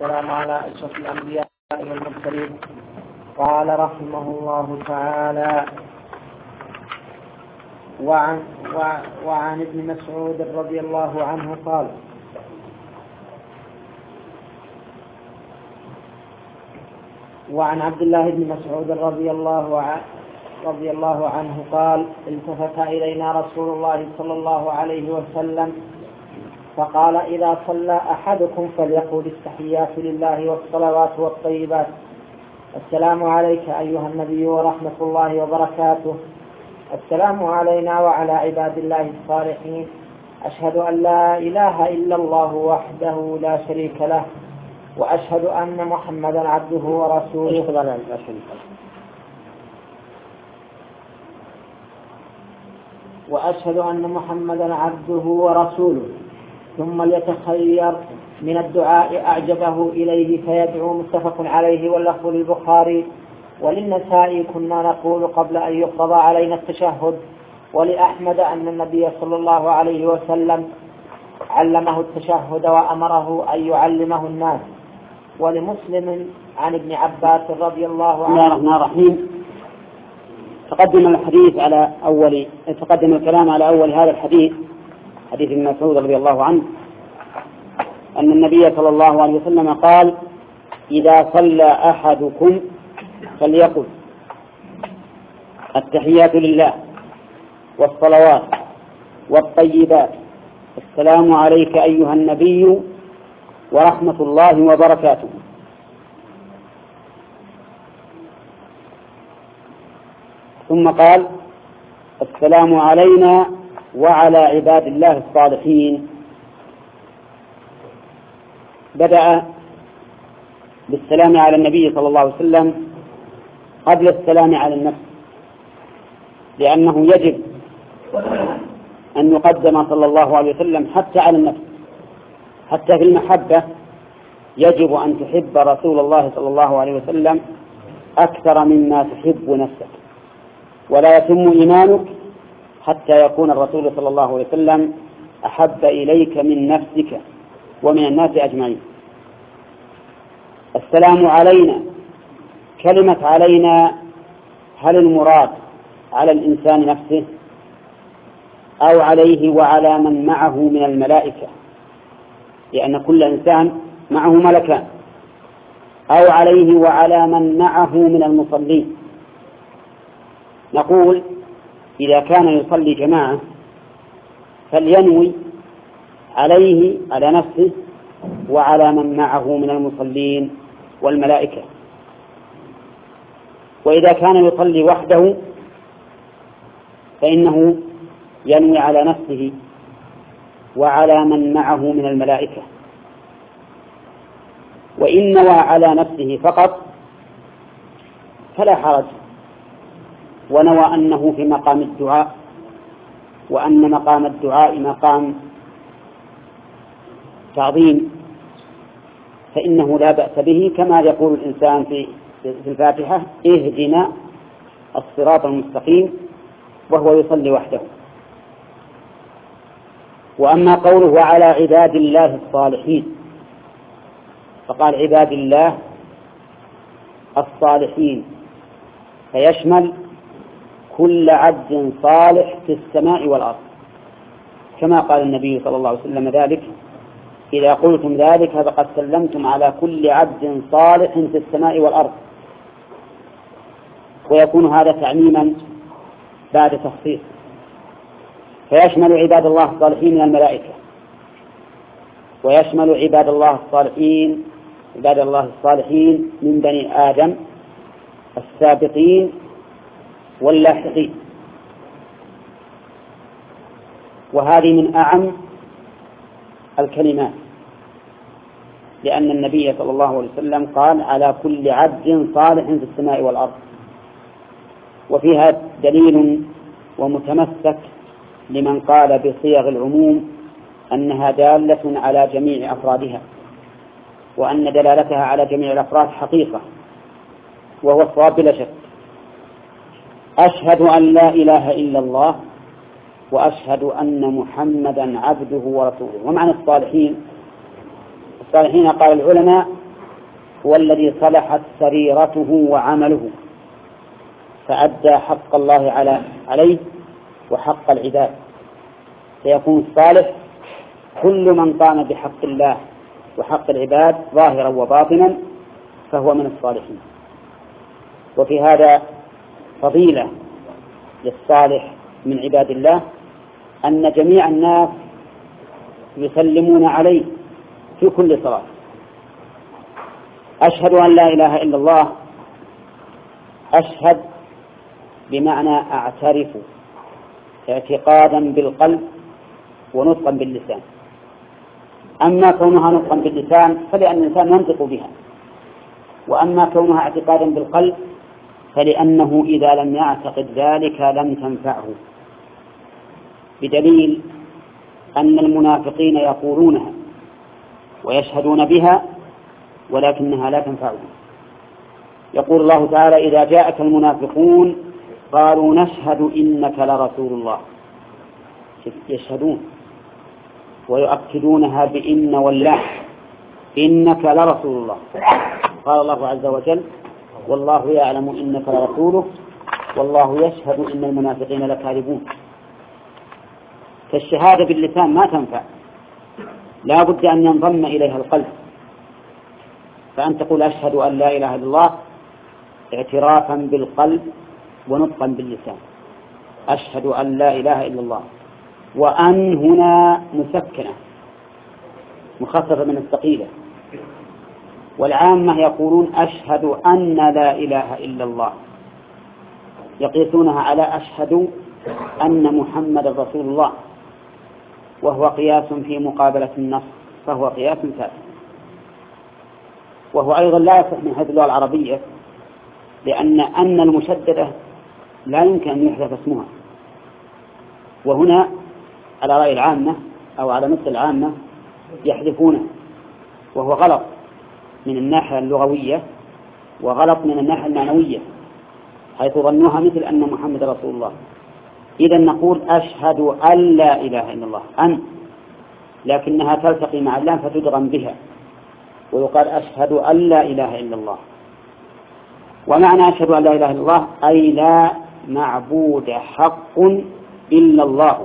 والسلام على أشرف الأنبياء والمرسلين. قال رحمه الله تعالى: وعن ابن مسعود رضي الله عنه قال: وعن عبد الله بن مسعود رضي الله عنه قال: التفت إلينا رسول الله صلى الله عليه وسلم فقال: إذا صلى أحدكم فليقل التحيات لله والصلوات والطيبات: السلام عليك أيها النبي ورحمة الله وبركاته، السلام علينا وعلى عباد الله الصالحين، أشهد أن لا إله إلا الله وحده لا شريك له، وأشهد أن محمدا عبده ورسوله. وأشهد أن محمدا عبده ورسوله، ثم ليتخير من الدعاء أعجبه إليه فيدعو. متفق عليه، واللفظ للبخاري. وللنسائي: كنا نقول قبل أن يفرض علينا التشهد. ولأحمد أن النبي صلى الله عليه وسلم علمه التشهد وأمره أن يعلمه الناس. ولمسلم عن ابن عباس رضي الله عنه. بسم الله الرحمن الرحيم. تقدم الكلام على أول هذا الحديث، حديث ابن مسعود رضي الله عنه، أن النبي صلى الله عليه وسلم قال: إذا صلى أحدكم فليقل التحيات لله والصلوات والطيبات: السلام عليك أيها النبي ورحمة الله وبركاته. ثم قال: السلام علينا وعلى عباد الله الصالحين. بدأ بالسلام على النبي صلى الله عليه وسلم قبل السلام على النفس، لأنه يجب أن يقدم صلى الله عليه وسلم حتى على النفس. حتى في المحبة يجب أن تحب رسول الله صلى الله عليه وسلم أكثر مما تحب نفسك، ولا يتم إيمانك حتى يكون الرسول صلى الله عليه وسلم أحب إليك من نفسك ومن الناس أجمعين. السلام علينا، كلمة علينا هل المراد على الإنسان نفسه أو عليه وعلى من معه من الملائكة، لأن كل إنسان معه ملكان، أو عليه وعلى من معه من المصلين؟ نقول: إذا كان يصلي جماعة فلينوي عليه على نفسه وعلى من معه من المصلين والملائكة. وإذا كان يصلي وحده فإنه ينوي على نفسه وعلى من معه من الملائكة. وإن نوى على نفسه فقط فلا حرج، ونوى أنه في مقام الدعاء، وأن مقام الدعاء مقام تعظيم، فإنه لا بأس به، كما يقول الإنسان في الفاتحة: اهدنا الصراط المستقيم، وهو يصلي وحده. وأما قوله وعلى عباد الله الصالحين، فقال عباد الله الصالحين، فيشمل كل عبد صالح في السماء والأرض، كما قال النبي صلى الله عليه وسلم ذلك: إذا قلتم ذلك فقد سلمتم على كل عبد صالح في السماء والأرض. ويكون هذا تعميما بعد تخصيص، فيشمل عباد الله الصالحين من الملائكة، ويشمل عباد الله الصالحين من بني آدم السابقين واللاحقين. وهذه من أعم الكلمات، لأن النبي صلى الله عليه وسلم قال: على كل عبد صالح في السماء والأرض. وفيها دليل ومتمسك لمن قال بصيغ العموم أنها دالة على جميع أفرادها، وأن دلالتها على جميع الأفراد حقيقة، وهو الصواب بلا شك. أشهد أن لا إله إلا الله وأشهد أن محمدا عبده ورسوله. ومعنى الصالحين قال العلماء: هو الذي صلحت سريرته وعمله فأدى حق الله عليه وحق العباد، فيكون الصالح كل من قام بحق الله وحق العباد ظاهرا وباطنا فهو من الصالحين. وفي هذا فضيلة للصالح من عباد الله أن جميع الناس يسلمون عليه في كل صلاة. أشهد أن لا إله إلا الله، أشهد بمعنى أعترف اعتقادا بالقلب ونطقا باللسان. أما كونها نطقا باللسان فلأن الإنسان ينطق بها، وأما كونها اعتقادا بالقلب فلأنه إذا لم يعتقد ذلك لم تنفعه، بدليل أن المنافقين يقولونها ويشهدون بها ولكنها لا تنفعهم. يقول الله تعالى: إذا جاءك المنافقون قالوا نشهد إنك لرسول الله. يشهدون ويؤكدونها بإن والله، إنك لرسول الله. قال الله عز وجل: والله يعلم إنك لرسوله والله يشهد إن المنافقين لكاذبون. فالشهادة باللسان ما تنفع، لا بد أن ينضم إليها القلب، فأن تقول أشهد أن لا إله إلا الله اعترافا بالقلب ونطقا باللسان، أشهد أن لا إله إلا الله. وأن هنا مسكنة مخففة من الثقيلة، والعامة يقولون أشهد أن لا إله إلا الله، يقيسونها على أشهد أن محمد رسول الله، وهو قياس في مقابلة النص، فهو قياس فاسد، وهو أيضا لا يصح من حيث اللغة العربية، لأن المشددة لا يمكن أن يحذف اسمها. وهنا على رأي العامة أو على مثل العامة يحذفونه، وهو غلط من الناحية اللغوية وغلط من الناحية المعنوية، حيث ظنوها مثل أن محمد رسول الله. إذا نقول أشهد أن لا إله إلا الله، أن، لكنها تلتقي مع اللام فتدغم بها ويقال أشهد أن لا إله إلا الله. ومعنى أشهد أن لا إله إلا الله أي لا معبود حق إلا الله.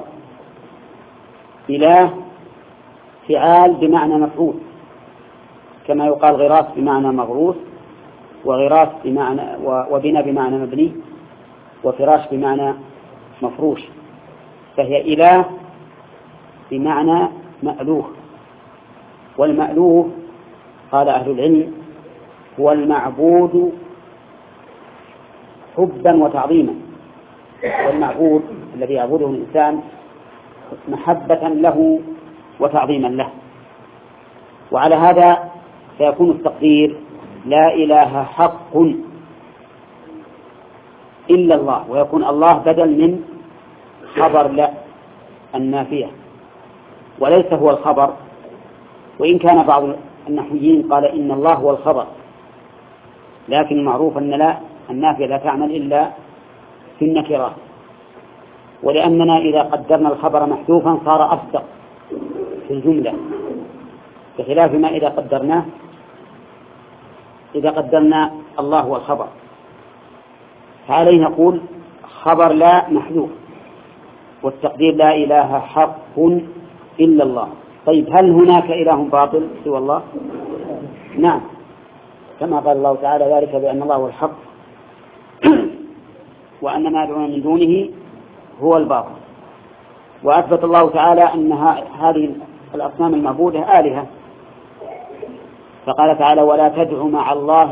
إله فعال بمعنى مفعول، كما يقال غراس بمعنى مغروس، وغراس بمعنى وبناء بمعنى مبني، وفراش بمعنى مفروش، فهي إله بمعنى مألوه. والمألوه قال أهل العلم هو المعبود حبا وتعظيما، والمعبود الذي يعبده الإنسان محبة له وتعظيما له. وعلى هذا فيكون التقدير لا إله حق إلا الله، ويكون الله بدل من خبر لا النافية، وليس هو الخبر، وإن كان بعض النحويين قال إن الله هو الخبر، لكن معروف أن لا النافية لا تعمل إلا في النكرات، ولأننا إذا قدرنا الخبر محذوفا صار أصدق في الجملة، بخلاف ما إذا قدرنا الله هو الخبر، فعليه نقول خبر لا محذوف، والتقدير لا إله حق إلا الله. طيب هل هناك إله باطل سوى الله؟ نعم، كما قال الله تعالى ذلك بأن الله هو الحق وأن ما يدعون من دونه هو الباطل. وأثبت الله تعالى أن هذه الأصنام المعبودة آلهة، فقال تعالى ولا تدع مع الله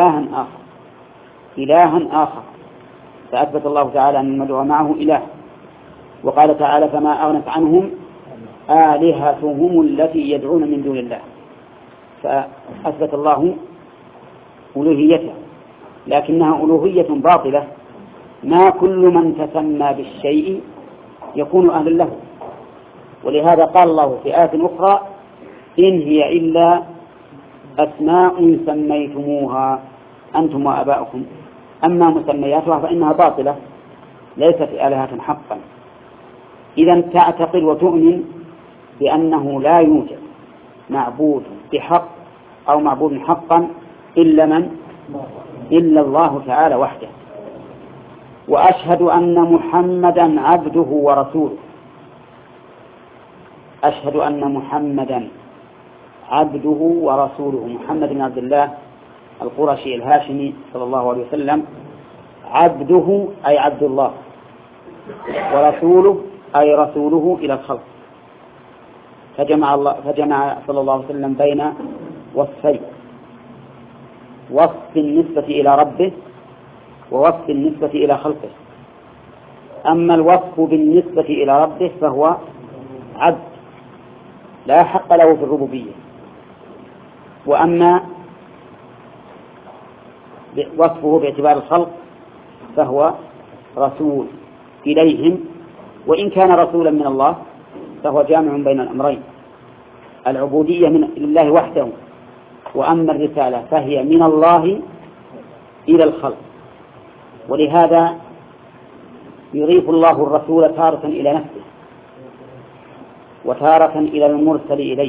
إلها آخر، فأثبت الله تعالى أن المدعو معه إله. وقال تعالى فما أغنت عنهم آلهتهم التي يدعون من دون الله، فأثبت الله ألوهيته، لكنها ألوهية باطلة، ما كل من تسمى بالشيء يكون أهلا له. ولهذا قال الله في آية أخرى إن هي إلا أسماء سميتموها أنتم وآباؤكم، أما مسمياتها فإنها باطلة ليست آلهة حقا. إذا تعتقد وتؤمن بأنه لا يوجد معبود بحق أو معبود حقا إلا الله تعالى وحده. وأشهد أن محمدا عبده ورسوله. أشهد أن محمدا عبده ورسوله. محمد بن عبد الله القرشي الهاشمي صلى الله عليه وسلم، عبده أي عبد الله، ورسوله أي رسوله إلى الخلق. فجمع صلى الله عليه وسلم بين وصفين: وصف النسبة إلى ربه ووصف النسبة إلى خلقه. أما الوصف بالنسبة إلى ربه فهو عبد لا حق له في الربوبية، وأما وصفه باعتبار الخلق فهو رسول إليهم، وإن كان رسولا من الله فهو جامع بين الأمرين: العبودية لله وحده، وأما الرسالة فهي من الله إلى الخلق. ولهذا يضيف الله الرسول تارة إلى نفسه وتارة إلى المرسل إليه،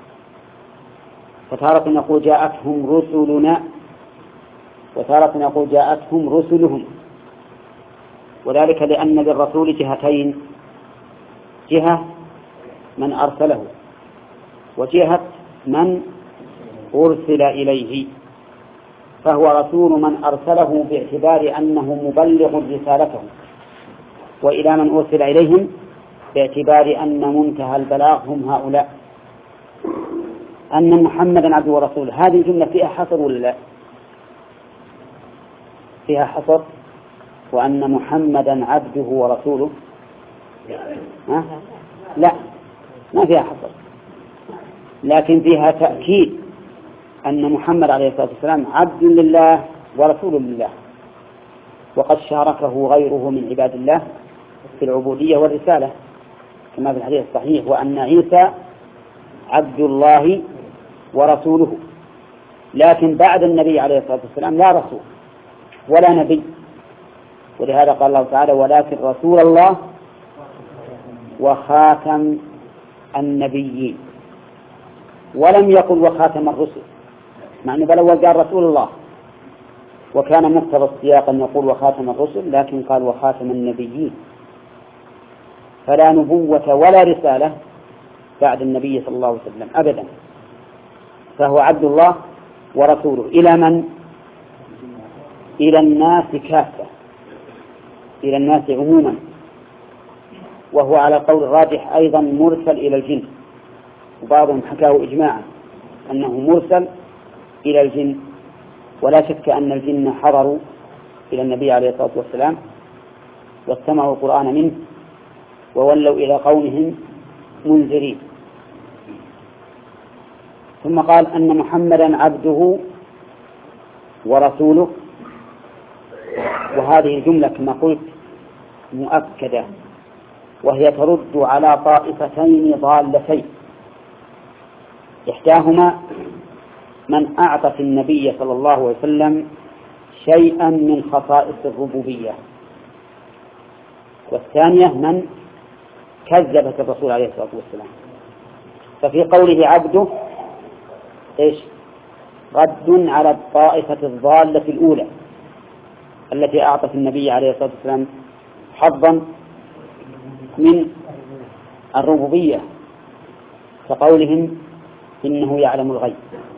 فتارة يقول جاءتهم رسلنا، وتارة يقول جاءتهم رسلهم، وذلك لأن للرسول جهتين: جهة من أرسله وجهة من أرسل إليه، فهو رسول من أرسله باعتبار أنه مبلغ رسالته، وإلى من أرسل إليهم باعتبار أن منتهى البلاغ هم هؤلاء. أن محمدا عبده ورسوله، هذه الجملة فيها حصر ولا لا؟ فيها حصر. وأن محمدا عبده ورسوله لا، ما فيها حصر، لكن فيها تأكيد أن محمد عليه الصلاة والسلام عبد لله ورسول لله، وقد شاركه غيره من عباد الله في العبودية والرسالة كما في الحديث الصحيح: وأن عيسى عبد الله ورسوله. لكن بعد النبي عليه الصلاة والسلام لا رسول ولا نبي، ولهذا قال الله تعالى: ولكن رسول الله وخاتم النبيين، ولم يقل وخاتم الرسل، مع أنه بالأول قال رسول الله، وكان مقتضى السياق أن يقول وخاتم الرسل، لكن قال وخاتم النبيين. فلا نبوة ولا رسالة بعد النبي صلى الله عليه وسلم أبدا، فهو عبد الله ورسوله. إلى من؟ إلى الناس كافة، إلى الناس عموما، وهو على قول الراجح أيضا مرسل إلى الجن، وبعضهم حكاه إجماعا أنه مرسل إلى الجن. ولا شك أن الجن حضروا إلى النبي عليه الصلاة والسلام واستمعوا القرآن منه وولوا إلى قومهم منذرين. ثم قال أن محمدا عبده ورسوله، وهذه الجملة كما قلت مؤكدة، وهي ترد على طائفتين ضالتين: إحداهما من أعطت النبي صلى الله عليه وسلم شيئا من خصائص الربوبية، والثانية من كذبت الرسول عليه الصلاة والسلام. ففي قوله عبده إيش؟ رد على الطائفة الضالة الأولى التي أعطت النبي عليه الصلاة والسلام حظا من الربوبية، كقولهم إنه يعلم الغيب،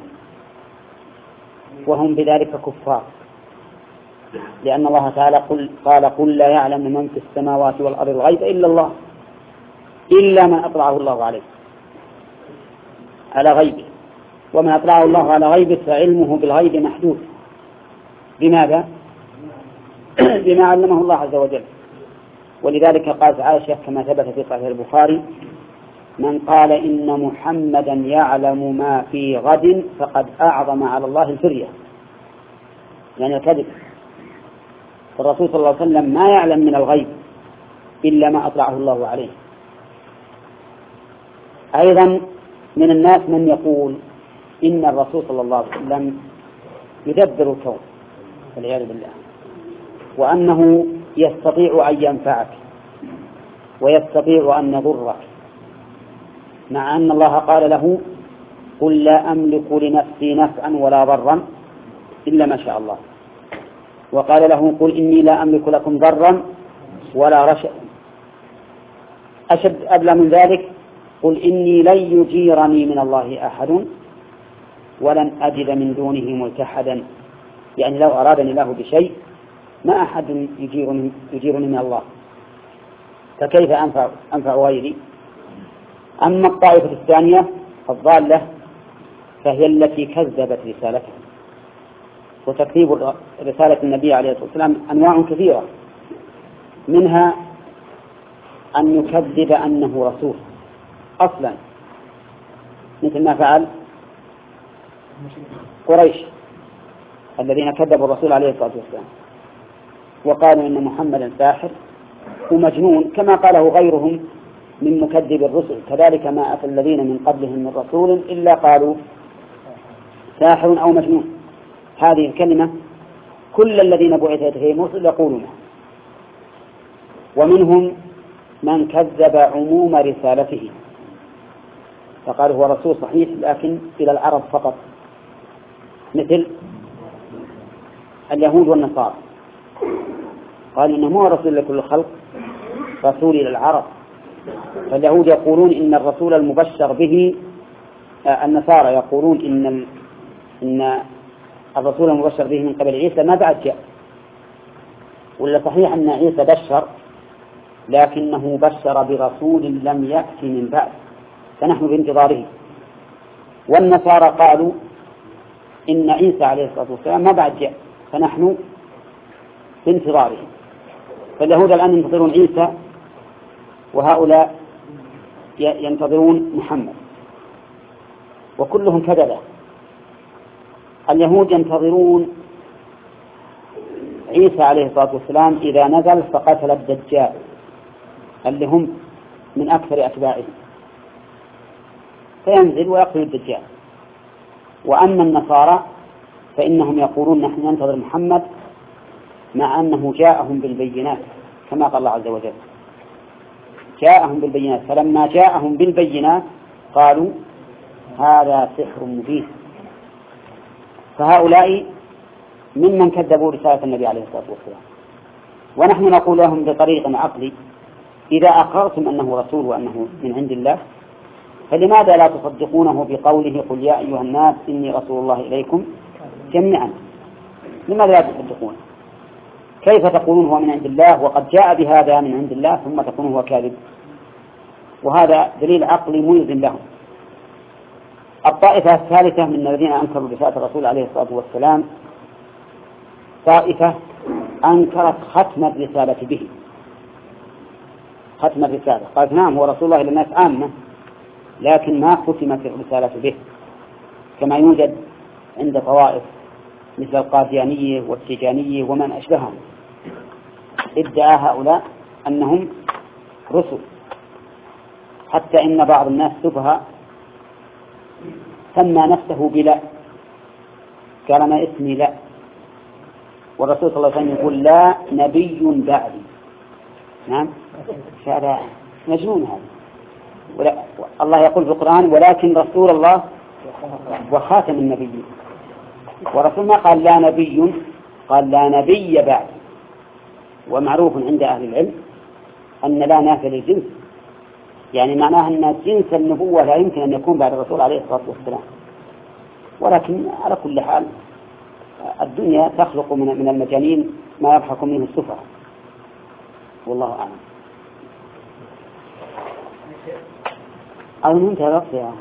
وهم بذلك كفار، لأن الله تعالى قال: قل لا يعلم من في السماوات والأرض الغيب إلا الله، إلا من أطلعه الله على غيبه، ومن أطلعه الله على غيبه فعلمه بالغيب محدود. بماذا؟ بما علمه الله عز وجل. ولذلك قالت عائشة كما ثبت في صحيح البخاري: من قال إن محمدا يعلم ما في غد فقد أعظم على الله الفرية، يعني الكذب. فالرسول صلى الله عليه وسلم ما يعلم من الغيب إلا ما أطلعه الله عليه. أيضا من الناس من يقول إن الرسول صلى الله عليه وسلم يدبر الكون والعياذ بالله، وأنه يستطيع أن ينفعك ويستطيع أن يضرك، مع أن الله قال له: قل لا أملك لنفسي نفعا ولا ضرا إلا ما شاء الله. وقال له قل إني لا أملك لكم ضرا ولا رشدا. أشد أبلغ من ذلك قل إني لن يجيرني من الله أحد ولن أجد من دونه ملتحدا. يعني لو أرادني الله بشيء ما أحد يجيرني من الله، فكيف أنفع غيري؟ أما الطائفة الثانية الضالة فهي التي كذبت رسالته. وتكذيب رسالة النبي عليه الصلاة والسلام أنواع كثيرة، منها أن يكذب أنه رسول أصلا، مثل ما فعل قريش الذين كذبوا الرسول عليه الصلاة والسلام وقالوا إن محمدا ساحر ومجنون، كما قاله غيرهم من مكذب الرسل. كذلك ما أتى الذين من قبلهم من رسول إلا قالوا ساحر أو مجنون. هذه الكلمة كل الذين بعثت إليهم رسل يقولونها. ومنهم من كذب عموم رسالته فقال هو رسول صحيح لكن إلى العرب فقط، مثل اليهود والنصارى، قال إنه مو رسول لكل الخلق، رسول إلى العرب. فاليهود يقولون إن الرسول المبشر به، النصارى يقولون إن الرسول المبشر به من قبل عيسى ما بعد جاء. ولا صحيح أن عيسى بشر لكنه بشر برسول لم يأتي من بعد، فنحن بانتظاره. والنصارى قالوا إن عيسى عليه الصلاة والسلام ما بعد جاء، فنحن بانتظاره. فاليهود الآن ينتظرون عيسى وهؤلاء ينتظرون محمد، وكلهم كذبة. اليهود ينتظرون عيسى عليه الصلاة والسلام إذا نزل فقتل الدجال اللي هم من أكثر أتباعه، فينزل ويقتل الدجال. وأما النصارى فإنهم يقولون نحن ننتظر محمد مع أنه جاءهم بالبينات، كما قال الله عز وجل جاءهم بالبينات، فلما جاءهم بالبينات قالوا هذا سحر مبين. فهؤلاء ممن كذبوا رسالة النبي عليه الصلاة والسلام. ونحن نقول لهم بطريق عقلي إذا أقررتم أنه رسول وأنه من عند الله فلماذا لا تصدقونه بقوله قل يا أيها الناس إني رسول الله إليكم جميعا؟ لماذا لا تصدقونه؟ كيف تقولون هو من عند الله وقد جاء بهذا من عند الله ثم تقولون هو كاذب؟ وهذا دليل عقلي ملزم لهم. الطائفة الثالثة من الذين أنكروا رسالة الرسول عليه الصلاة والسلام طائفة أنكرت ختم الرسالة به. ختم الرسالة قالت نعم هو رسول الله إلى الناس عامة لكن ما ختمت الرسالة به، كما يوجد عند طوائف مثل القاديانية والتيجانية ومن أشبههم. ادعى هؤلاء أنهم رسل، حتى إن بعض الناس سفهاء سمى نفسه بلا، قال ما اسمي لا، والرسول صلى الله عليه وسلم يقول لا نبي بعدي. نعم هذا مجنون هذا. الله يقول في القرآن ولكن رسول الله وخاتم النبيين، ورسول ما قال لا نبي، قال لا نبي بعد. ومعروف عند أهل العلم أن لا نافية للجنس، يعني معناه أن جنس النبوة لا يمكن أن يكون بعد الرسول عليه الصلاة والسلام. ولكن على كل حال الدنيا تخلق من المجانين ما يضحك منه السفهاء، والله أعلم. أظن انتهى الوقت يا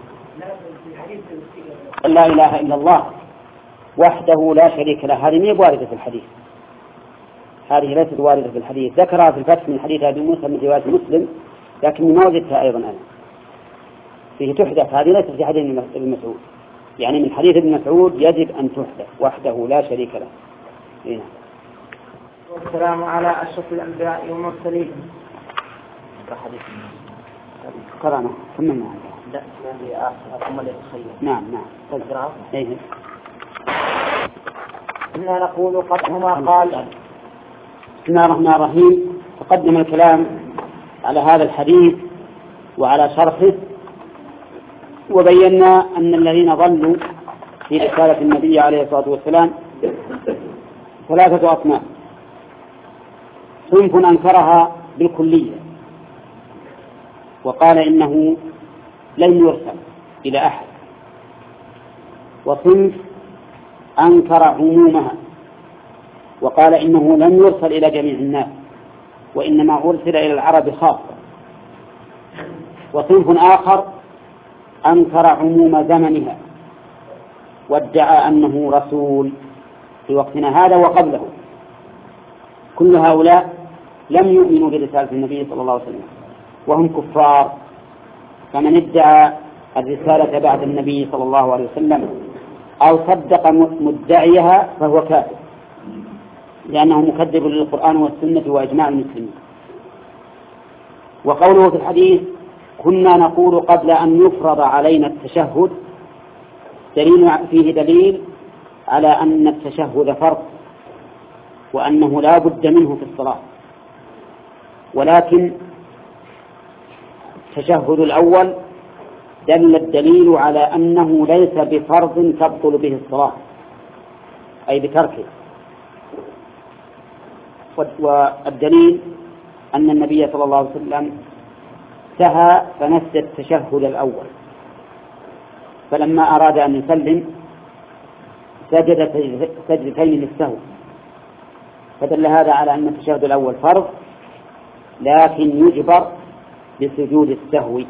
لا إله إلا الله وحده لا شريك له، هذه مي واردة في الحديث، هذه ليست واردة في الحديث. ذكرها في الفتح من حديث أبي موسى من رواية مسلم لكن ما وجدتها أيضا أنا فيه تحدث. هذه ليست في حديث ابن مسعود، يعني من حديث ابن مسعود يجب أن تحدث وحده لا شريك له. هنا. والسلام على أشرف الأنبياء والمرسلين. قرأنا كملنا. لا ما هي آخر اللي تخيل. نعم تقرأ. إيه. إنا نقول قد هما قال. بسم الله الرحمن الرحيم. تقدم الكلام على هذا الحديث وعلى شرحه، وبينا أن الذين ضلوا في رسالة النبي عليه الصلاة والسلام ثلاثة أصناف: صنف أنكرها بالكلية وقال إنه لن يرسل إلى أحد، وصنف أنكر عمومها وقال إنه لن يرسل إلى جميع الناس وإنما أرسل إلى العرب خاصة، وصنف آخر أنكر عموم زمنها وادعى أنه رسول في وقتنا هذا وقبله. كل هؤلاء لم يؤمنوا برسالة النبي صلى الله عليه وسلم وهم كفار، فمن ادعى الرسالة بعد النبي صلى الله عليه وسلم أو صدق مدعيها فهو كافر، لأنه مكذب للقرآن والسنة وإجماع المسلمين. وقوله في الحديث: كنا نقول قبل أن يفرض علينا التشهد، فيه دليل على أن التشهد فرض وأنه لا بد منه في الصلاة، ولكن التشهد الأول دل الدليل على أنه ليس بفرض تبطل به الصلاة، أي بتركه. والدليل أن النبي صلى الله عليه وسلم سهى فنسي التشهد الأول، فلما أراد أن يسلم سجد سجدتين للسهو، فدل هذا على أن التشهد الأول فرض لكن يجبر بسجود السهو.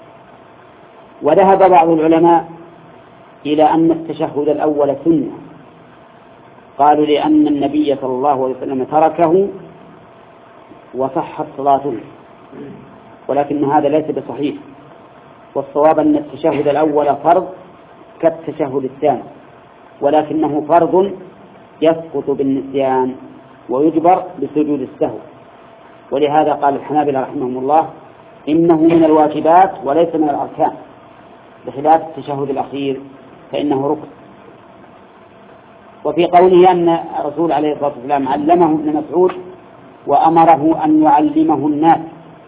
وذهب بعض العلماء إلى أن التشهد الأول سنة، قالوا لأن النبي صلى الله عليه وسلم تركه وصحت صلاته، ولكن هذا ليس بصحيح، والصواب أن التشهد الأول فرض كالتشهد الثاني، ولكنه فرض يسقط بالنسيان ويجبر بسجود السهو. ولهذا قال الحنابلة رحمهم الله إنه من الواجبات وليس من الأركان، بخلاف التشهد الأخير فإنه ركن. وفي قوله أن الرسول عليه الصلاة والسلام علمه ابن مسعود وأمره أن يعلمه الناس،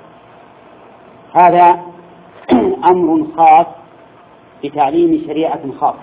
هذا أمر خاص بتعليم شريعة خاصة،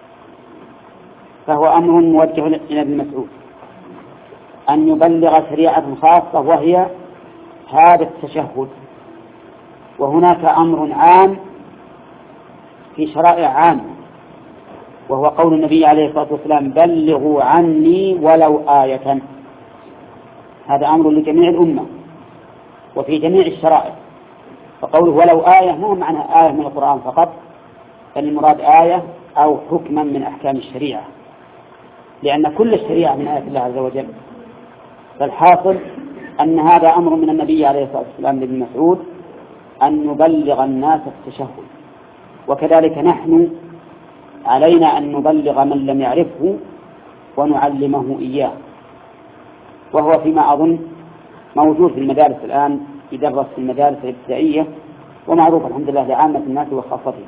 فهو أمر موجه إلى ابن مسعود أن يبلغ شريعة خاصة وهي هذا التشهد. وهناك أمر عام في شرائع عامة، وهو قول النبي عليه الصلاة والسلام: بلغوا عني ولو آية. هذا أمر لجميع الأمة وفي جميع الشرائع، فقوله ولو آية ما معنى آية من القرآن فقط، بل المراد آية أو حكما من أحكام الشريعة، لأن كل الشريعة من آيات الله عز وجل. فالحاصل أن هذا أمر من النبي عليه الصلاة والسلام لابن مسعود أن نبلغ الناس التشهد، وكذلك نحن علينا أن نبلغ من لم يعرفه ونعلمه إياه، وهو فيما أظن موجود في المدارس الآن، يدرس في المدارس الابتدائية ومعروف الحمد لله لعامة الناس وخاصتهم.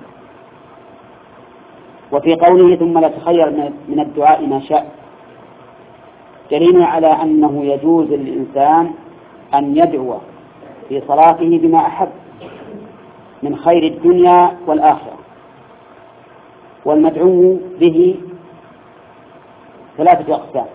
وفي قوله: ثم لا تخير من الدعاء ما شاء، دليل على أنه يجوز للإنسان أن يدعو في صلاته بما أحب من خير الدنيا والآخرة. والمدعو به ثلاثة أقسام: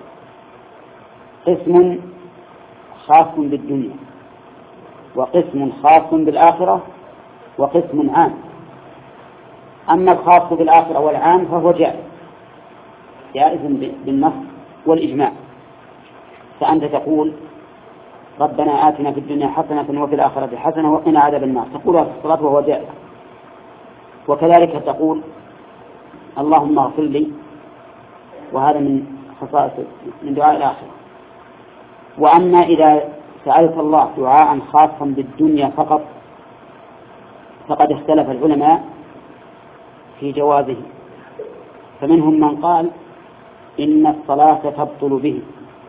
قسم خاص بالدنيا، وقسم خاص بالآخرة، وقسم عام. أما الخاص بالآخرة والعام فهو جائز بالنص والإجماع، فأنت تقول: ربنا آتنا في الدنيا حسنة وفي الآخرة حسنة وقنا عذاب النار، تقولها في الصلاة وهو جائز. وكذلك تقول: اللهم اغفر لي، وهذا من خصائص من دعاء الآخرة. وأما إذا سألت الله دعاء خاصا بالدنيا فقط فقد اختلف العلماء في جوازه، فمنهم من قال إن الصلاة تبطل به،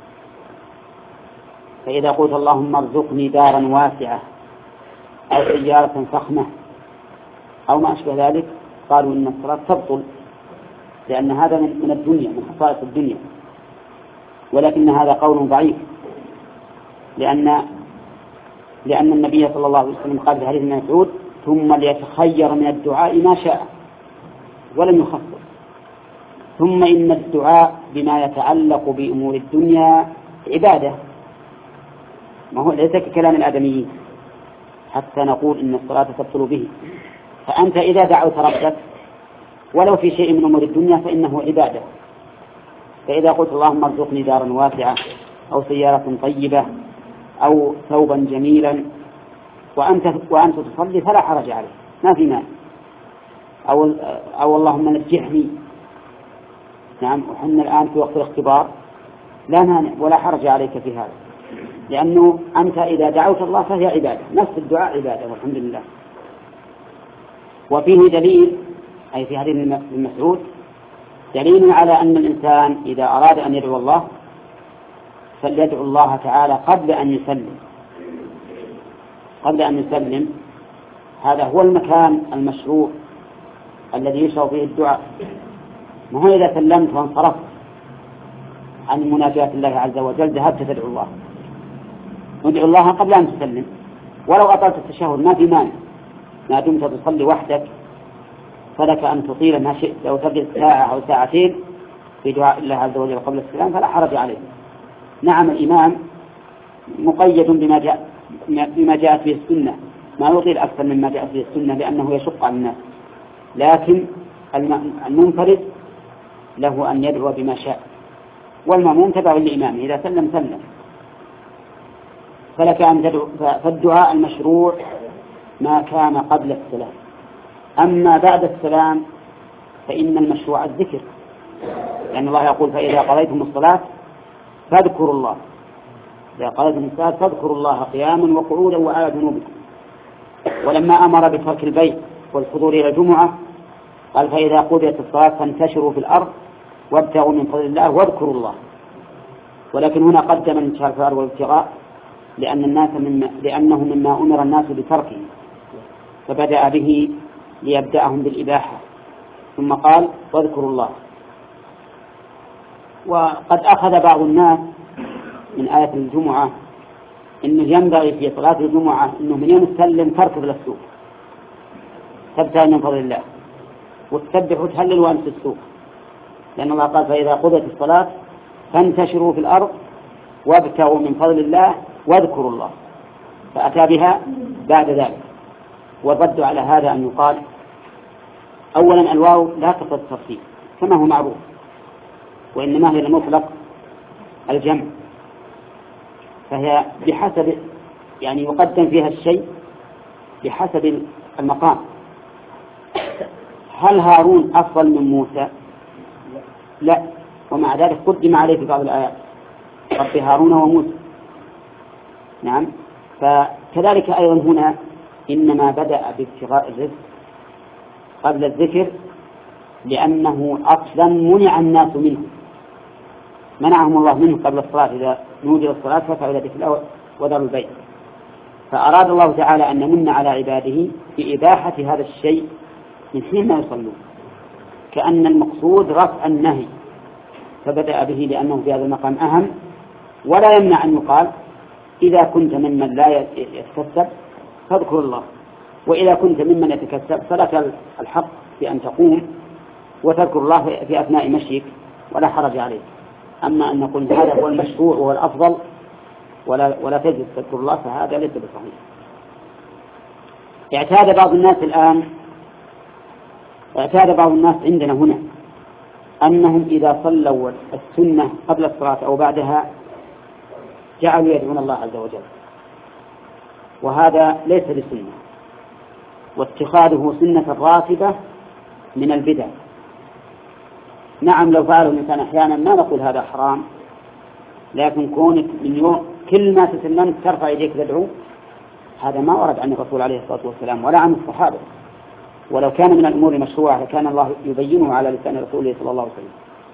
فإذا قلت اللهم ارزقني دارا واسعة أو سيارة فخمة أو ما أشبه ذلك قالوا إن الصلاة تبطل، لأن هذا من الدنيا، من خصائص الدنيا. ولكن هذا قول ضعيف، لأن النبي صلى الله عليه وسلم قال في حديث ابن مسعود: ثم ليتخير من الدعاء ما شاء، ولم يخصص. ثم إن الدعاء بما يتعلق بأمور الدنيا عبادة، ما هو ليس ككلام الآدميين حتى نقول إن الصلاة تبطل به. فأنت إذا دعوت ربك ولو في شيء من أمور الدنيا فإنه عبادة. فإذا قلت اللهم ارزقني دارا واسعة أو سيارة طيبة أو ثوبا جميلا وأنت تصلي فلا حرج عليه، ما في مانع. أو اللهم نجحني، نعم، وحنا الآن في وقت الاختبار، لا مانع ولا حرج عليك في هذا، لأنه أنت إذا دعوت الله فهي عبادة، نفس الدعاء عبادة والحمد لله. وفيه دليل، أي في حديث ابن مسعود، دليل على أن الإنسان إذا أراد أن يدعو الله فليدعو الله تعالى قبل أن يسلم. هذا هو المكان المشروع الذي يشرع فيه الدعاء. ما هو إذا سلمت وانصرفت عن مناجاة الله عز وجل ذهبت تدعو الله، ادعو الله قبل أن تسلم، ولو أطلت التشهد ما في مانع، ما دمت تصلي وحدك فلك أن تطيل ما شئت، لو تجلس ساعة أو ساعتين في دعاء الله عز وجل قبل السلام فلا حرج عليه. نعم، الإمام مقيد بما جاءت به السنة، ما يطيل أكثر مما جاءت به السنة لأنه يشق على الناس، لكن المنفرد له أن يدعو بما شاء، والمأموم تبع للإمام، إذا سلم فلك أن تدعو. فالدعاء المشروع ما كان قبل السلام. أما بعد السلام فإن المشروع الذكر، لأن الله يقول فإذا قضيتم الصلاة فاذكروا الله، إذا قضيتم الصلاة فاذكروا الله قياما وقعودا وعلى جنوبكم. ولما أمر بترك البيت والحضور إلى الجمعة قال فإذا قضيت الصلاة فانتشروا في الأرض وابتغوا من فضل الله واذكروا الله. ولكن هنا قدم الانتشار في الأرض والابتغاء لأنه مما أمر الناس بتركه، فبدأ به ليبدأهم بالإباحة، ثم قال واذكروا الله. وقد أخذ بعض الناس من آية الجمعة إنه ينبغي في صلاة الجمعة إنه من يوم السلم تركض للسوق تبتغي من فضل الله وتسبح وتهلل وأنت في السوق، لأن الله قال فإذا قضيت الصلاة فانتشروا في الأرض وابتغوا من فضل الله واذكروا الله، فأتى بها بعد ذلك. والرد على هذا أن يقال أولا الواو لا تقتضي الترتيب كما هو معروف، وإنما هي لمطلق الجمع، فهي بحسب يعني يقدم فيها الشيء بحسب المقام. هل هارون أفضل من موسى؟ لا، ومع ذلك قدم عليه في بعض الآيات رب هارون وموسى. نعم، فكذلك أيضا هنا إنما بدأ بابتغاء الرزق قبل الذكر لأنه أصلا منع الناس منه، منعهم الله منه قبل الصلاة، إذا نودي الصلاة ففعل ذلك الله وذروا البيع. فأراد الله تعالى أن يمن على عباده بإباحة هذا الشيء من حين ما يصلون، كأن المقصود رفع النهي، فبدأ به لأنه في هذا المقام أهم. ولا يمنع أن يقال إذا كنت ممن لا يتكسب فاذكر الله، وإذا كنت ممن يتكسب فلك الحق في أن تقوم وتذكر الله في أثناء مشيك ولا حرج عليك. أما أن نقول هذا هو المشروع وهو الأفضل ولا تجد تذكر الله فهذا ليس بصحيح. اعتاد بعض الناس عندنا هنا أنهم إذا صلوا السنة قبل الصلاة أو بعدها جعلوا يدعون الله عز وجل، وهذا ليس بسنة، واتخاذه سنة راتبة من البدع. نعم، لو فعله الإنسان أحيانا ما نقول هذا حرام، لكن كونك من يوم كل ما تسلمت ترفع يديك تدعو، هذا ما ورد عن الرسول عليه الصلاة والسلام ولا عن الصحابة، ولو كان من الأمور مشروعة لكان الله يبينه على لسان رسوله صلى الله عليه وسلم.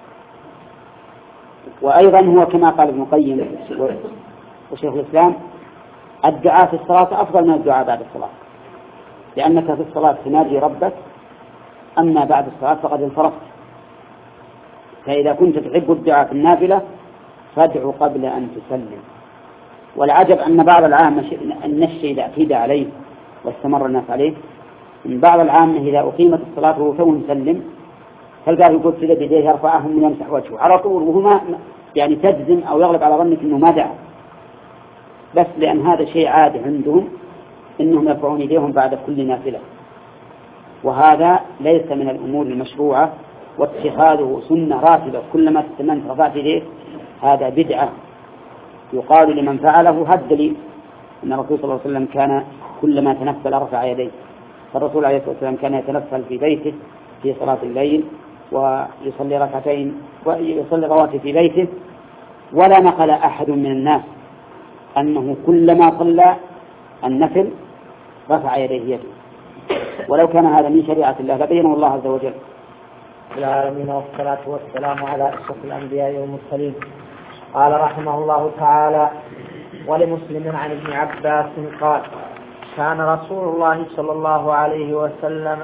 وأيضا هو كما قال ابن القيم وشيخ الإسلام الدعاء في الصلاة أفضل من الدعاء بعد الصلاة، لأنك في الصلاة تناجي ربك، أما بعد الصلاة فقد انصرفت. فإذا كنت تحب الدعاء في النافلة فادعو قبل أن تسلم. والعجب أن بعض العامة أن الشيء إذا أكيد عليه واستمر الناس عليه، من بعض العامة إذا أقيمت الصلاة وهو مسلم فالقارئ يقول في بيديه يرفعهم ويمسح وجهه على طول، وهما يعني تجزم أو يغلب على ظنك أنه ما دعا، بس لأن هذا شيء عادي عندهم إنهم يرفعون يديهم بعد كل نافلة، وهذا ليس من الأمور المشروعة، واتخاذه سنة راتبة كلما تتمنت رفعت يديه هذا بدعة يقال لمن فعله. هالدليل أن الرسول صلى الله عليه وسلم كان كلما تنفل رفع يديه، فالرسول عليه الصلاة والسلام كان يتنفل في بيته في صلاة الليل ويصلي ركعتين ويصلي رواتب في بيته، ولا نقل أحد من الناس أنه كلما صلى النفل رفع يديه، ولو كان هذا من شريعة الله لبينه الله عز وجل. العالمين، والصلاة والسلام على أشرف الأنبياء والمرسلين. قال رحمه الله تعالى: ولمسلم عن ابن عباس قال: كان رسول الله صلى الله عليه وسلم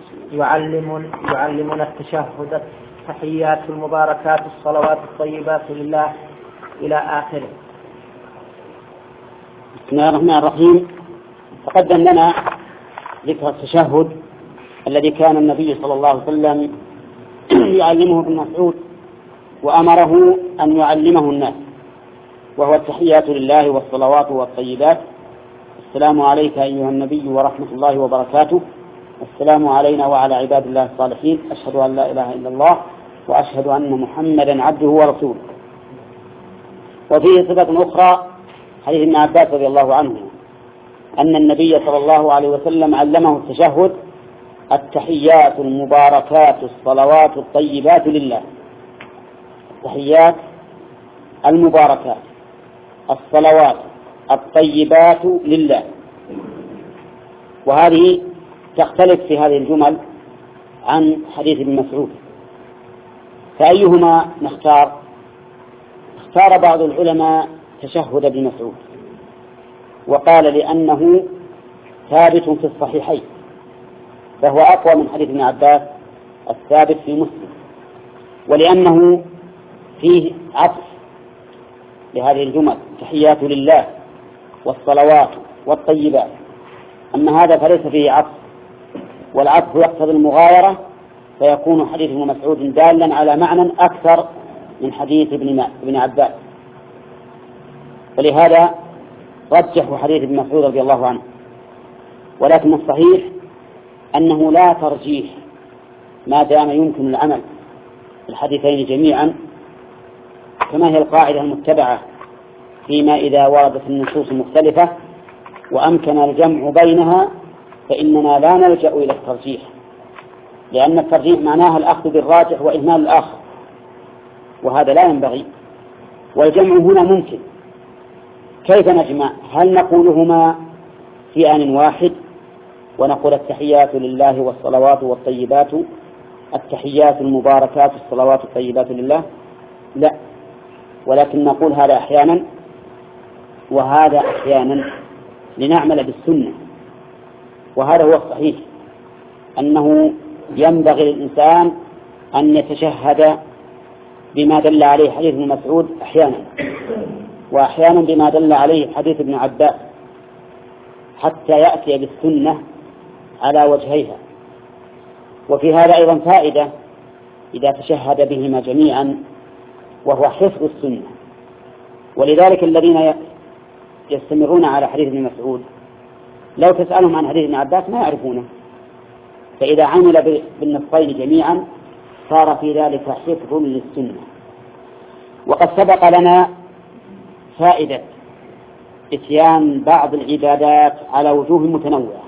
يعلمنا التشهد، التحيات المباركات الصلوات الطيبات لله إلى آخره. بسم الله الرحمن الرحيم. تقدم لنا ذكر التشهد الذي كان النبي صلى الله عليه وسلم يعلمه ابن مسعود وأمره أن يعلمه الناس، وهو التحيات لله والصلوات والطيبات: السلام عليك أيها النبي ورحمة الله وبركاته، السلام علينا وعلى عباد الله الصالحين، أشهد أن لا إله إلا الله وأشهد أن محمدا عبده ورسوله. وفيه صفة أخرى حديث ابن عباس رضي الله عنه أن النبي صلى الله عليه وسلم علمه التشهد: التحيات المباركات الصلوات الطيبات لله. التحيات المباركات الصلوات الطيبات لله، وهذه تختلف في هذه الجمل عن حديث ابن مسعود، فأيهما نختار؟ اختار بعض العلماء تشهد ابن مسعود، وقال لأنه ثابت في الصحيحين، فهو أقوى من حديث ابن عباس الثابت في مسلم، ولأنه فيه عطف لهذه الجمل: تحيات لله والصلوات والطيبات. أما هذا فليس فيه عطف، والعطف يقتضي المغايرة، فيكون حديث ابن مسعود دالا على معنى أكثر من حديث ابن عباس، ولهذا رجحوا حديث ابن مسعود رضي الله عنه. ولكن الصحيح أنه لا ترجيح ما دام يمكن العمل الحديثين جميعا، كما هي القاعدة المتبعة فيما إذا وردت النصوص مختلفة وأمكن الجمع بينها فإننا لا نلجأ إلى الترجيح، لأن الترجيح معناها الأخذ بالراجح وإهمال الآخر، وهذا لا ينبغي. والجمع هنا ممكن. كيف نجمع؟ هل نقولهما في آن واحد ونقول التحيات لله والصلوات والطيبات، التحيات المباركات الصلوات الطيبات لله؟ لا، ولكن نقول هذا أحيانا وهذا أحيانا لنعمل بالسنة. وهذا هو الصحيح، أنه ينبغي للإنسان أن يتشهد بما دل عليه حديث ابن مسعود أحيانا، وأحيانا بما دل عليه حديث ابن عباس، حتى يأتي بالسنة على وجهيها. وفي هذا أيضا فائدة إذا تشهد بهما جميعا، وهو حفظ السنة. ولذلك الذين يستمرون على حديث ابن مسعود لو تسألهم عن حديث ابن عباس ما يعرفونه، فإذا عمل بالنصين جميعا صار في ذلك حفظ للسنة. وقد سبق لنا فائدة إتيان بعض العبادات على وجوه متنوعة،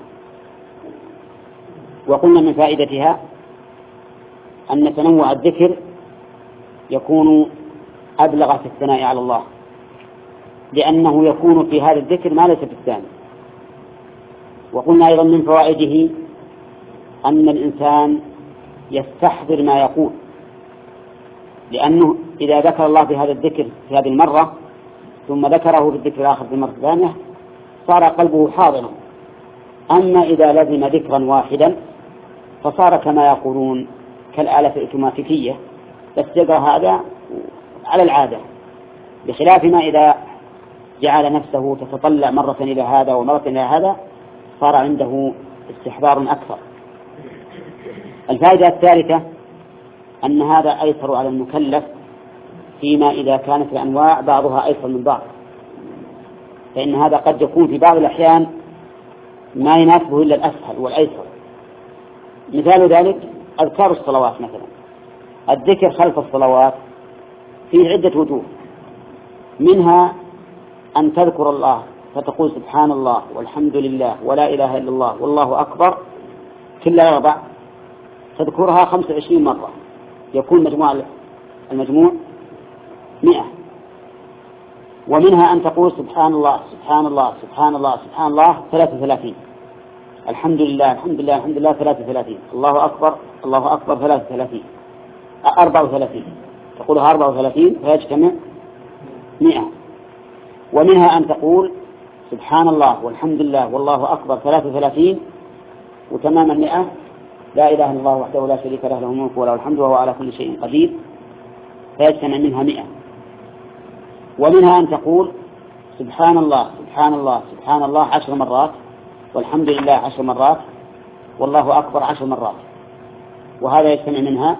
وقلنا من فائدتها أن تنوع الذكر يكون أبلغ في الثناء على الله، لأنه يكون في هذا الذكر ما ليس في الثاني. وقلنا أيضا من فوائده أن الإنسان يستحضر ما يقول، لأنه إذا ذكر الله في هذا الذكر في هذه المرة ثم ذكره في الذكر الآخر في المرة الثانية صار قلبه حاضرا. أما إذا لزم ذكرا واحدا فصار كما يقولون كالآلة الأوتوماتيكية، بس يقرأ هذا على العادة، بخلاف ما إذا جعل نفسه تتطلع مرة إلى هذا ومرة إلى هذا صار عنده استحضار أكثر. الفائدة الثالثة أن هذا أيسر على المكلف فيما إذا كانت الأنواع بعضها أيسر من بعض، فإن هذا قد يكون في بعض الأحيان ما يناسبه إلا الأسهل والأيسر. مثال ذلك أذكار الصلوات مثلا، الذكر خلف الصلوات فيه عدة وجوه، منها أن تذكر الله فتقول سبحان الله والحمد لله ولا إله إلا الله والله أكبر كل 4 تذكرها 25 مرة، يكون المجموع 100. ومنها أن تقول سبحان الله سبحان الله سبحان الله سبحان الله 33، الحمد لله الحمد لله الحمد لله 33، الله أكبر الله أكبر 33 34، تقولها 34 فيجتمع 100. ومنها أن تقول سبحان الله والحمد لله والله أكبر 33 وتمام 100 لا إله إلا الله وحده لا شريك له له الملك وله الحمد وهو على كل شيء قدير فيجتمع منها 100. ومنها أن تقول سبحان الله سبحان الله سبحان الله 10 مرات والحمد لله 10 مرات والله أكبر 10 مرات، وهذا يجتمع منها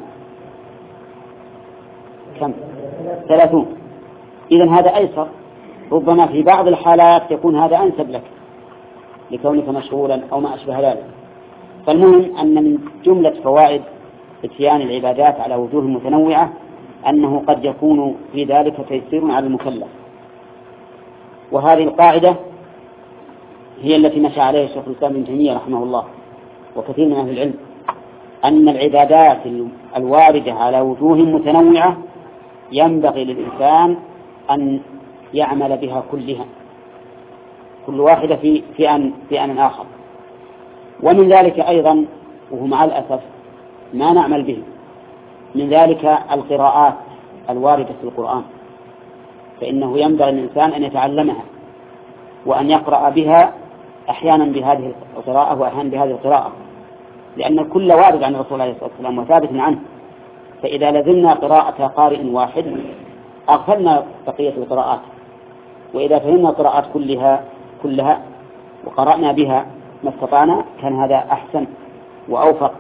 كم؟ 30. إذن هذا أيسر، ربما في بعض الحالات يكون هذا أنسب لك لكونك مشغولا أو ما أشبه ذلك. فالمهم أن من جملة فوائد اتيان العبادات على وجوه متنوعة أنه قد يكون في ذلك تيسير على المكلف. وهذه القاعدة هي التي مشى عليها الشيخ الإسلام ابن تيمية رحمه الله وكثير من أهل العلم، أن العبادات الواردة على وجوه متنوعة ينبغي للإنسان أن يعمل بها كلها، كل واحدة في آن آخر. ومن ذلك أيضا وهو مع الأسف ما نعمل به، من ذلك القراءات الواردة في القرآن، فإنه ينبغي للإنسان أن يتعلمها وأن يقرأ بها أحيانا بهذه القراءة وأحيانا بهذه القراءة، لأن الكل وارد عن الرسول عليه الصلاة والسلام وثابت عنه. فإذا لزمنا قراءة قارئ واحد أغفلنا بقية القراءات، وإذا فهمنا القراءات كلها وقرأنا بها ما استطعنا كان هذا أحسن وأوفق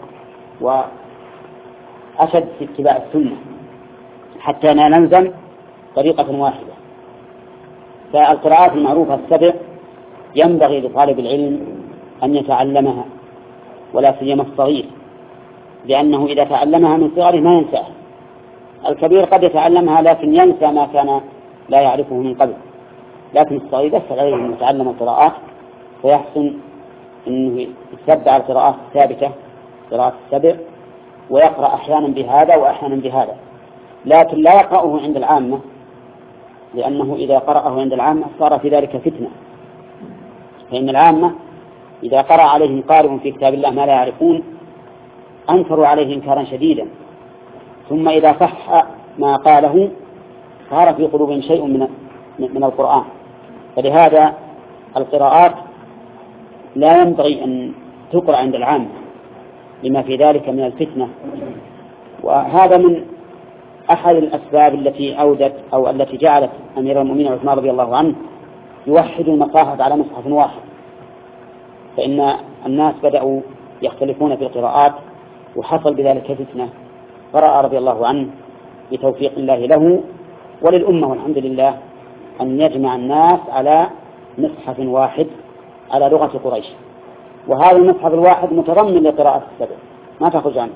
وأشد في اتباع السنة حتى لا نلزم طريقة واحدة. فالقراءات المعروفة السبع ينبغي لطالب العلم أن يتعلمها، ولا سيما الصغير، لأنه إذا تعلمها من صغره ما ينساه. الكبير قد يتعلمها لكن ينسى ما كان لا يعرفه من قبل، لكن الصغير يسهل عليه أن يتعلم القراءات فيحسن أنه يتبع القراءات الثابتة قراءة السبع ويقرأ أحيانا بهذا وأحيانا بهذا، لكن لا يقرأه عند العامة، لأنه إذا قرأه عند العامة صار في ذلك فتنة. فإن العامة إذا قرأ عليهم قارئ في كتاب الله ما لا يعرفون أنكروا عليه إنكارا شديدا، ثم إذا صح ما قاله صار في قلوبهم شيء من القرآن. فلهذا القراءات لا ينبغي أن تقرأ عند العامة لما في ذلك من الفتنة. وهذا من أحد الأسباب التي أودت أو التي جعلت أمير المؤمنين عثمان رضي الله عنه يوحد المصاحف على مصحف واحد، فإن الناس بدأوا يختلفون في القراءات وحصل بذلك فتنة، فرأى رضي الله عنه بتوفيق الله له وللأمة والحمد لله أن يجمع الناس على مصحف واحد على لغة قريش، وهذا المصحف الواحد متضمن لقراءة السبع ما تخرج عنه.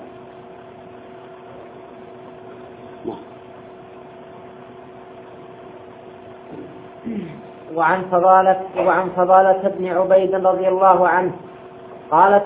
وعن فضالة بن عبيد رضي الله عنه قال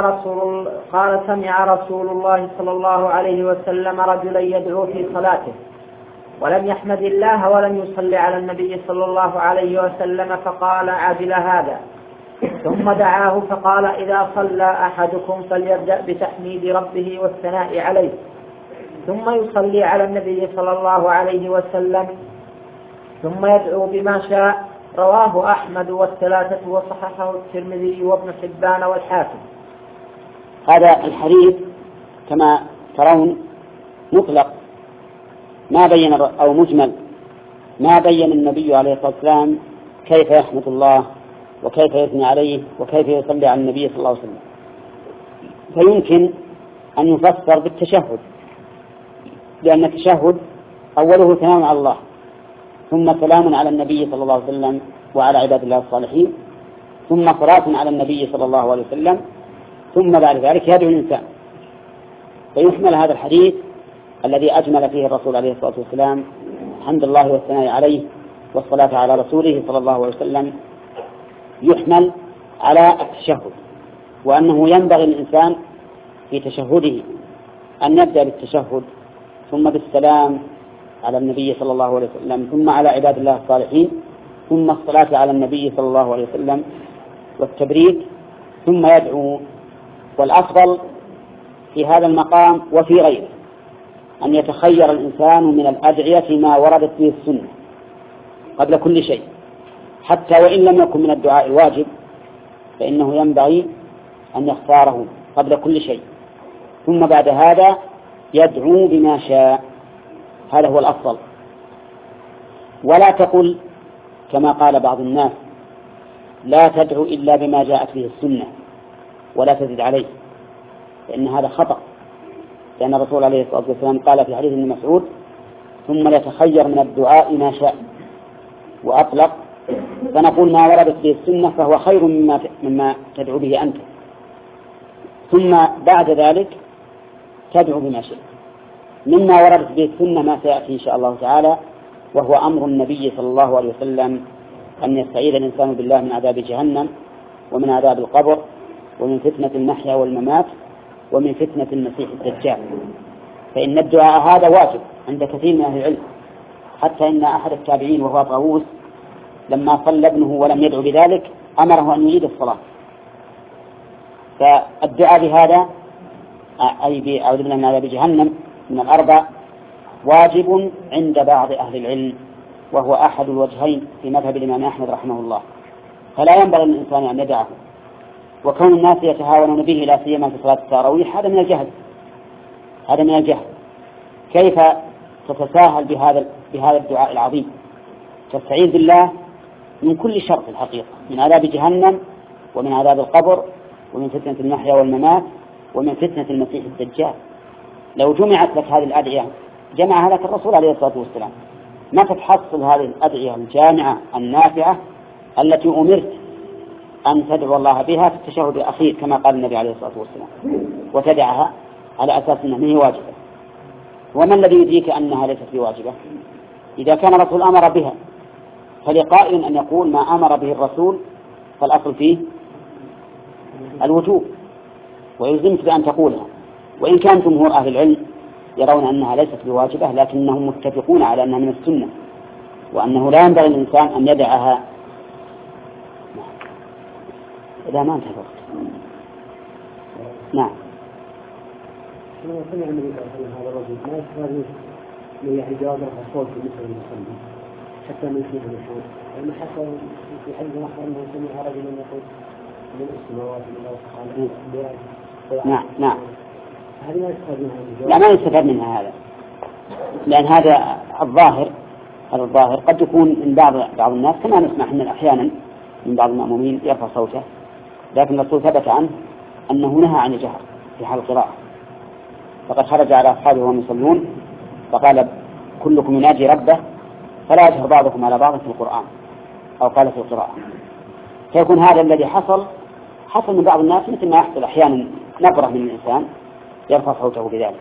سمع رسول الله صلى الله عليه وسلم رجلا يدعو في صلاته ولم يحمد الله ولم يصلي على النبي صلى الله عليه وسلم، فقال عجل هذا، ثم دعاه فقال إذا صلى أحدكم فليبدأ بتحميد ربه والثناء عليه ثم يصلي على النبي صلى الله عليه وسلم ثم يدعو بما شاء. رواه أحمد والثلاثة وصححه الترمذي وابن حبان والحاكم. هذا الحديث كما ترون مطلق ما بين أو مجمل ما بين النبي عليه الصلاة والسلام كيف يحمد الله وكيف يثني عليه وكيف يصلي على النبي صلى الله عليه وسلم. فيمكن أن يفسر بالتشهد لأن التشهد أوله ثناء على الله، ثم سلام على النبي صلى الله عليه وسلم وعلى عباد الله الصالحين، ثم صلاة على النبي صلى الله عليه وسلم، ثم بعد ذلك يدعو الإنسان. فيحمل هذا الحديث الذي أجمل فيه الرسول عليه الصلاة والسلام حمد الله والثناء عليه والصلاة على رسوله صلى الله عليه وسلم، يحمل على التشهد، وأنه ينبغي الإنسان في تشهده أن يبدأ بالتشهد ثم بالسلام على النبي صلى الله عليه وسلم، ثم على عباد الله الصالحين، ثم الصلاة على النبي صلى الله عليه وسلم والتبريك، ثم يدعو. والأفضل في هذا المقام وفي غيره أن يتخير الإنسان من الأدعية ما وردت به السنة قبل كل شيء، حتى وإن لم يكن من الدعاء الواجب فإنه ينبغي أن يختاره قبل كل شيء، ثم بعد هذا يدعو بما شاء. هذا هو الأفضل. ولا تقل كما قال بعض الناس لا تدعو إلا بما جاءت به السنة ولا تزد عليه، لأن هذا خطأ، لأن الرسول عليه الصلاة والسلام قال في حديث ابن مسعود ثم يتخير من الدعاء ما شاء وأطلق، فنقول ما وردت به السنة فهو خير مما تدعو به أنت، ثم بعد ذلك تدعو بما شاء. مما وردت به السنة ما سيأتي إن شاء الله تعالى، وهو أمر النبي صلى الله عليه وسلم أن يستعيذ الإنسان بالله من عذاب جهنم ومن عذاب القبر ومن فتنة المحيا والممات ومن فتنة المسيح الدجال. فإن الدعاء هذا واجب عند كثير من أهل العلم، حتى إن أحد التابعين وهو طاووس لما صلى ابنه ولم يدعو بذلك أمره أن يعيد الصلاة. فالدعاء بهذا أي بأعوذ بالله من عذاب جهنم من الأربع واجب عند بعض أهل العلم، وهو أحد الوجهين في مذهب الإمام أحمد رحمه الله، فلا ينبغي للإنسان أن يدعه. وكون الناس يتهاونون به لا سيما في صلاة التراويح هذا من الجهل، هذا من الجهل. كيف تتساهل بهذا الدعاء العظيم؟ تستعيذ بالله من كل شر في الحقيقة، من عذاب جهنم ومن عذاب القبر ومن فتنة المحيا والممات ومن فتنة المسيح الدجال. لو جمعت لك هذه الأدعية جمعها لك الرسول عليه الصلاة والسلام، ما تتحصل هذه الأدعية الجامعة النافعة التي أمرت أن تدعو الله بها في التشهد الأخير كما قال النبي عليه الصلاة والسلام، وتدعها على أساس أنها هي واجبة. وما الذي يدريك أنها ليست بواجبة؟ إذا كان الرسول أمر بها فلقائل أن يقول ما أمر به الرسول فالأصل فيه الوجوب، ويلزمك بأن تقولها. وإن كان جمهور أهل العلم يرون أنها ليست بواجبة لكنهم متفقون على أنها من السنة، وأنه لا ينبغي للإنسان أن يدعها إذا ما انتهى الوقت. نعم. سمع النبي صلى الله عليه وسلم هذا الرجل ما يستفاد من يعني جواب الرسول في مثل المسلم حتى من فيه المشهور، لأن حتى في حديث آخر أنه سمع رجلا يقول من السماوات من الأرض. نعم. هذه ما يستفاد منها. لا ما يستفاد منها هذا، لأن هذا الظاهر قد يكون من بعض الناس كما نسمع إن أحيانا من بعض المأمومين يرفع صوته، لكن الرسول ثبت عنه أنه نهى عن الجهر في حال القراءة، فقد خرج على أصحابه وهم يصلون فقال كلكم يناجي ربه فلا يجهر بعضكم على بعض في القرآن، أو قال في القراءة. فيكون هذا الذي حصل من بعض الناس مثل ما يحصل أحيانا نبرة من الإنسان يرفع صوته بذلك.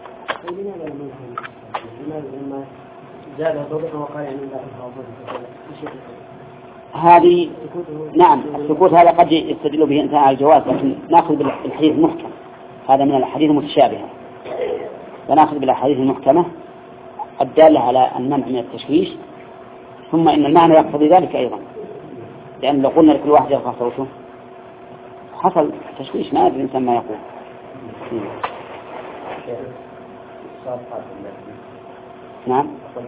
هذه نعم السكوت هذا قد يستدل به إنسان على الجواز، لكن نأخذ بالحديث المحكم، هذا من الأحاديث المتشابهة، ونأخذ بالأحاديث المحكمة الدالة على المنع من التشويش. ثم إن المعنى يقتضي ذلك أيضا، لأن لو قلنا لكل واحد يرفع صوته حصل تشويش ما يدري الإنسان ما يقول. نعم.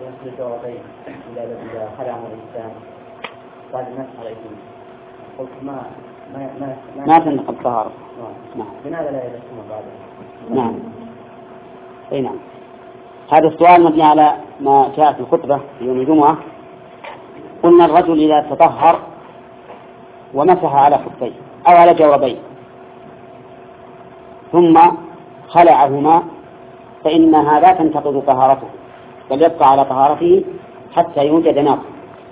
إذا خلع الإنسان بعد الناس عليهم قلت ما تنقض طهارة. نعم. لماذا لا يلبسون بعد؟ نعم. أي نعم. هذا السؤال مبني على ما جاء في الخطبة في يوم الجمعة. قلنا الرجل إذا تطهر ومسح على خفيه أو على جوربيه ثم خلعهما فإنها لا تنتقض طهارته، بل يبقى على طهارته حتى يوجد ناقض.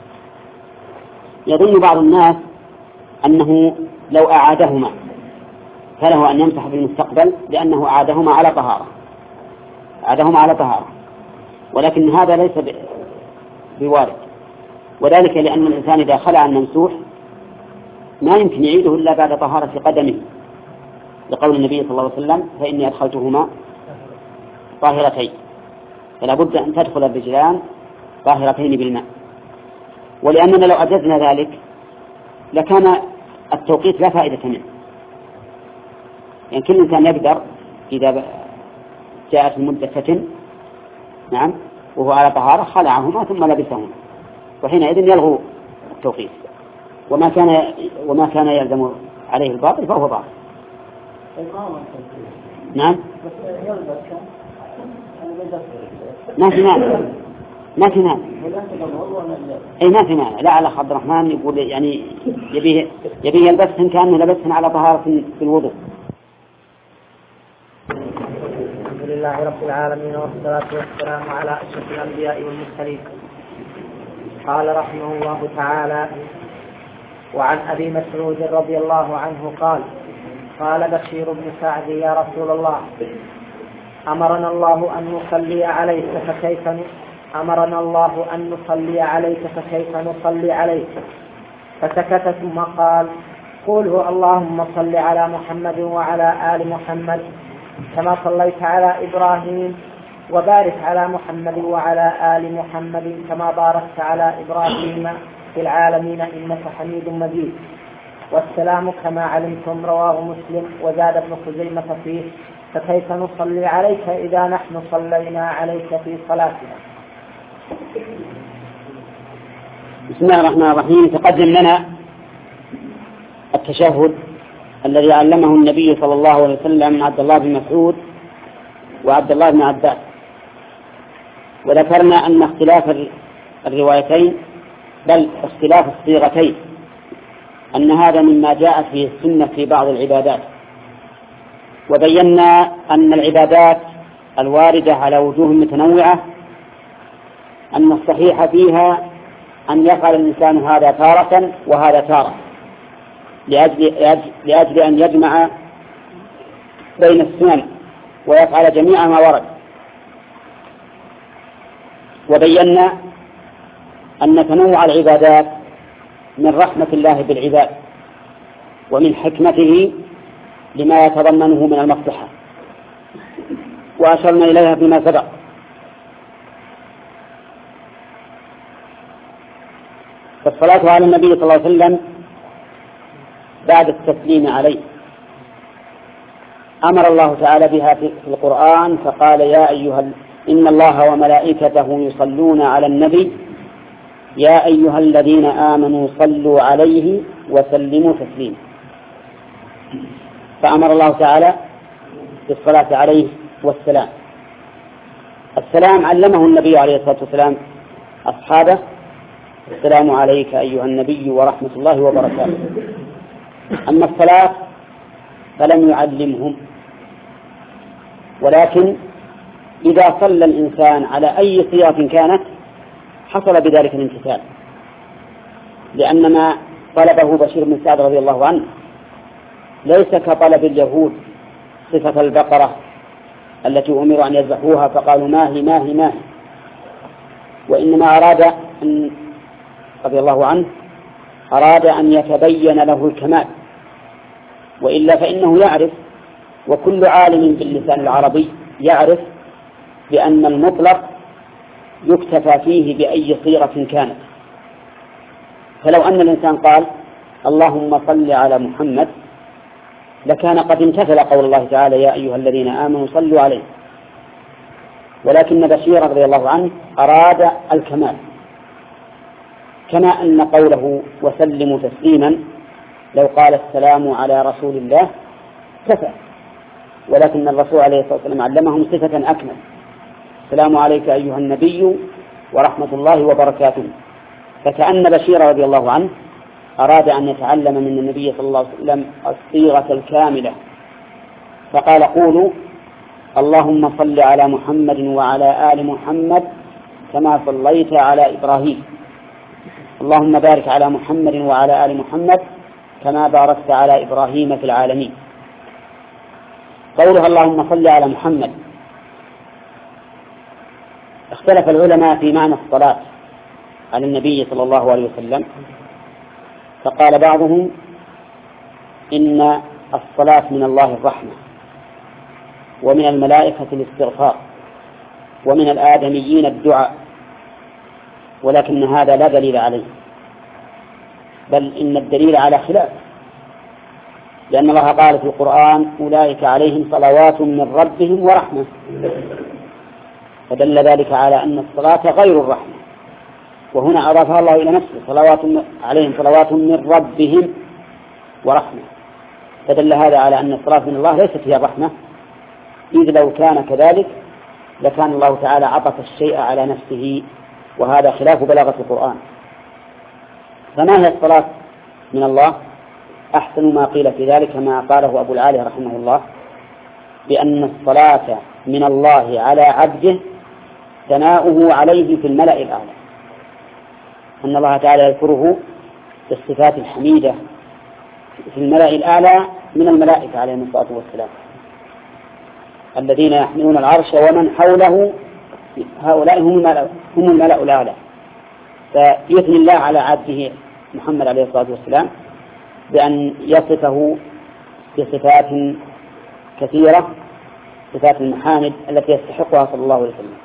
يظن بعض الناس أنه لو أعادهما فله أن يمسح بالمستقبل لأنه أعادهما على طهارة، ولكن هذا ليس بوارد، وذلك لأن الإنسان إذا خلع الممسوح ما يمكن يعيده إلا بعد طهارة قدمه، لقول النبي صلى الله عليه وسلم: فإني أدخلتهما طاهرتين، فلا بد أن تدخل الرجلان طاهرتين بالماء. ولأننا لو أجزنا ذلك لكان التوقيت لا فائدة منه، يعني كل إنسان يقدر إذا جاءت المدة نعم وهو على طهارة خلعهما ثم لبسهما، وحينئذ يلغو التوقيت، وما كان يلزم عليه الباطل فهو باطل. نعم ما في مانع أي ما في مانع. لا على عبد الرحمن يقول يعني يبيه يلبسهن كأنه لبسهن على طهارة في الوضوء. الحمد لله رب العالمين، والصلاة والسلام على أشرف الأنبياء والمرسلين. قال رحمه الله تعالى: وعن أبي مسعود رضي الله عنه قال بشير بن سعد: يا رسول الله، أمرنا الله أن نصلي عليك فكيف نصلي عليك؟ فسكت ثم قال: قوله اللهم صل على محمد وعلى آل محمد كما صليت على إبراهيم، وبارك على محمد وعلى آل محمد كما باركت على إبراهيم في العالمين إنك حميد مجيد. والسلام كما علمتم. رواه مسلم. وزاد ابن خزيمة فيه: فكيف نصلي عليك إذا نحن صلينا عليك في صلاتنا؟ بسم الله الرحمن الرحيم. تقدم لنا التشهد الذي علمه النبي صلى الله عليه وسلم من عبد الله بن مسعود وعبد الله بن عباس، وذكرنا أن اختلاف الروايتين بل اختلاف الصيغتين أن هذا مما جاءت فيه السنة في بعض العبادات، وبينا أن العبادات الواردة على وجوه متنوعة أن الصحيح فيها أن يفعل الإنسان هذا تارة وهذا تارة لأجل أن يجمع بين السنن ويفعل جميع ما ورد. وبينا أن تنوع العبادات من رحمة الله بالعباد ومن حكمته لما يتضمنه من المصلحة، وأشرنا إليها بما سبق. فالصلاة على النبي صلى الله عليه وسلم بعد التسليم عليه أمر الله تعالى بها في القرآن، فقال: إن الله وملائكته يصلون على النبي يا أيها الذين آمنوا صلوا عليه وسلموا تسليما. فأمر الله تعالى بالصلاة عليه والسلام. السلام علمه النبي عليه الصلاة والسلام أصحابه: السلام عليك أيها النبي ورحمة الله وبركاته. أما الصلاة فلم يعلمهم، ولكن إذا صلى الإنسان على أي صيغة كانت حصل بذلك الامتثال، لأن ما طلبه بشير بن سعد رضي الله عنه ليس كطلب اليهود صفة البقرة التي أمروا أن يذبحوها فقالوا ما هي، وإنما أراد رضي الله عنه أن يتبين له الكمال، وإلا فإنه يعرف، وكل عالم باللسان العربي يعرف بأن المطلق يكتفى فيه بأي صيغة كانت. فلو أن الإنسان قال اللهم صل على محمد لكان قد امتثل قول الله تعالى يا أيها الذين آمنوا صلوا عليه، ولكن بشير رضي الله عنه أراد الكمال، كما أن قوله وسلموا تسليما لو قال السلام على رسول الله كفى، ولكن الرسول عليه الصلاة والسلام علمهم صفة أكمل: السلام عليك أيها النبي ورحمة الله وبركاته. فكأن بشير رضي الله عنه أراد أن يتعلم من النبي صلى الله عليه وسلم الصيغة الكاملة، فقال: قولوا اللهم صل على محمد وعلى آل محمد كما صليت على إبراهيم، اللهم بارك على محمد وعلى آل محمد كما باركت على إبراهيم في العالمين. قولها اللهم صل على محمد، اختلف العلماء في معنى الصلاة على النبي صلى الله عليه وسلم، فقال بعضهم إن الصلاة من الله الرحمة، ومن الملائكة الاستغفار، ومن الآدميين الدعاء، ولكن هذا لا دليل عليه، بل إن الدليل على خلاف، لأن الله قال في القرآن أولئك عليهم صلوات من ربهم ورحمة، فدل ذلك على أن الصلاة غير الرحمة، وهنا أضافها الله إلى نفسه صلوات عليهم صلوات من ربهم ورحمة، فدل هذا على أن الصلاة من الله ليست هي الرحمة، إذ لو كان كذلك لكان الله تعالى عطف الشيء على نفسه، وهذا خلاف بلاغة القرآن. فما هي الصلاة من الله؟ أحسن ما قيل في ذلك ما قاله أبو العالي رحمه الله، بأن الصلاة من الله على عبده ثناؤه عليه في الملأ الأعلى، أن الله تعالى يذكره بالصفات الحميدة في الملأ الأعلى من الملائكة عليهم الصلاة والسلام، الذين يحملون العرش ومن حوله، هؤلاء هم الملأ الأعلى. فيثني الله على عبده محمد عليه الصلاة والسلام بأن يصفه بصفات كثيرة، صفات المحامد التي يستحقها صلى الله عليه وسلم.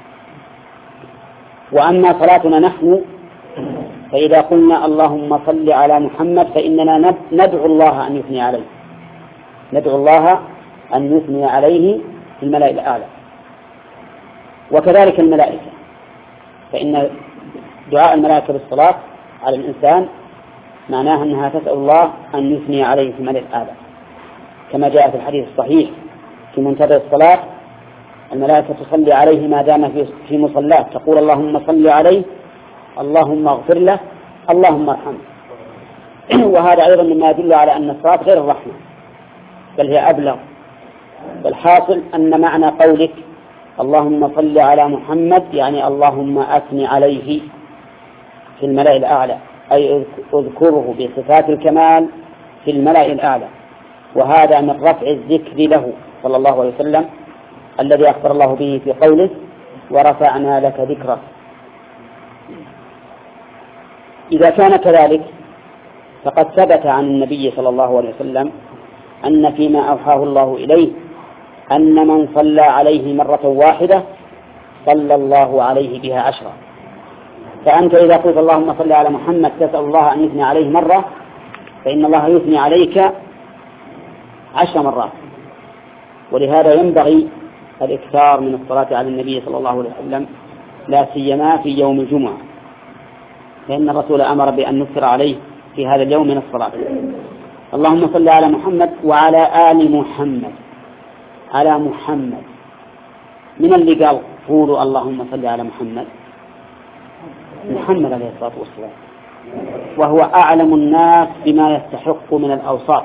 وأما صلاتنا نحن فإذا قلنا اللهم صل على محمد فإننا ندعو الله أن يثني عليه، ندعو الله أن يثني عليه في الملأ الأعلى، وكذلك الملائكة، فإن دعاء الملائكة بالصلاة على الإنسان معناها أنها تسأل الله أن يثني عليه في الملأ الأعلى، كما جاء في الحديث الصحيح في منتظر الصلاة الملائكة تصلي عليه ما دام في مصلاه، تقول اللهم صل عليه، اللهم اغفر له، اللهم ارحمه. وهذا أيضا مما يدل على أن الصلاة غير الرحمة، بل هي أبلغ. والحاصل أن معنى قولك اللهم صل على محمد يعني اللهم أثني عليه في الملأ الأعلى، أي اذكره بصفات الكمال في الملأ الأعلى، وهذا من رفع الذكر له صلى الله عليه وسلم الذي أخبر الله به في قوله ورفعنا لك ذكرك. إذا كان كذلك فقد ثبت عن النبي صلى الله عليه وسلم أن فيما أوحاه الله إليه أن من صلى عليه مرة واحدة صلى الله عليه بها 10. فأنت إذا قلت اللهم صل على محمد تسأل الله أن يثني عليه مرة، فإن الله يثني عليك 10 مرات. ولهذا ينبغي الإكثار من الصلاة على النبي صلى الله عليه وسلم، لا سيما في يوم الجمعة، لأن الرسول أمر بأن نكثر عليه في هذا اليوم من الصلاة. اللهم صل على محمد وعلى آل محمد، على محمد. من اللي قال قولوا اللهم صل على محمد؟ محمد عليه الصلاة والسلام، وهو أعلم الناس بما يستحق من الأوصاف،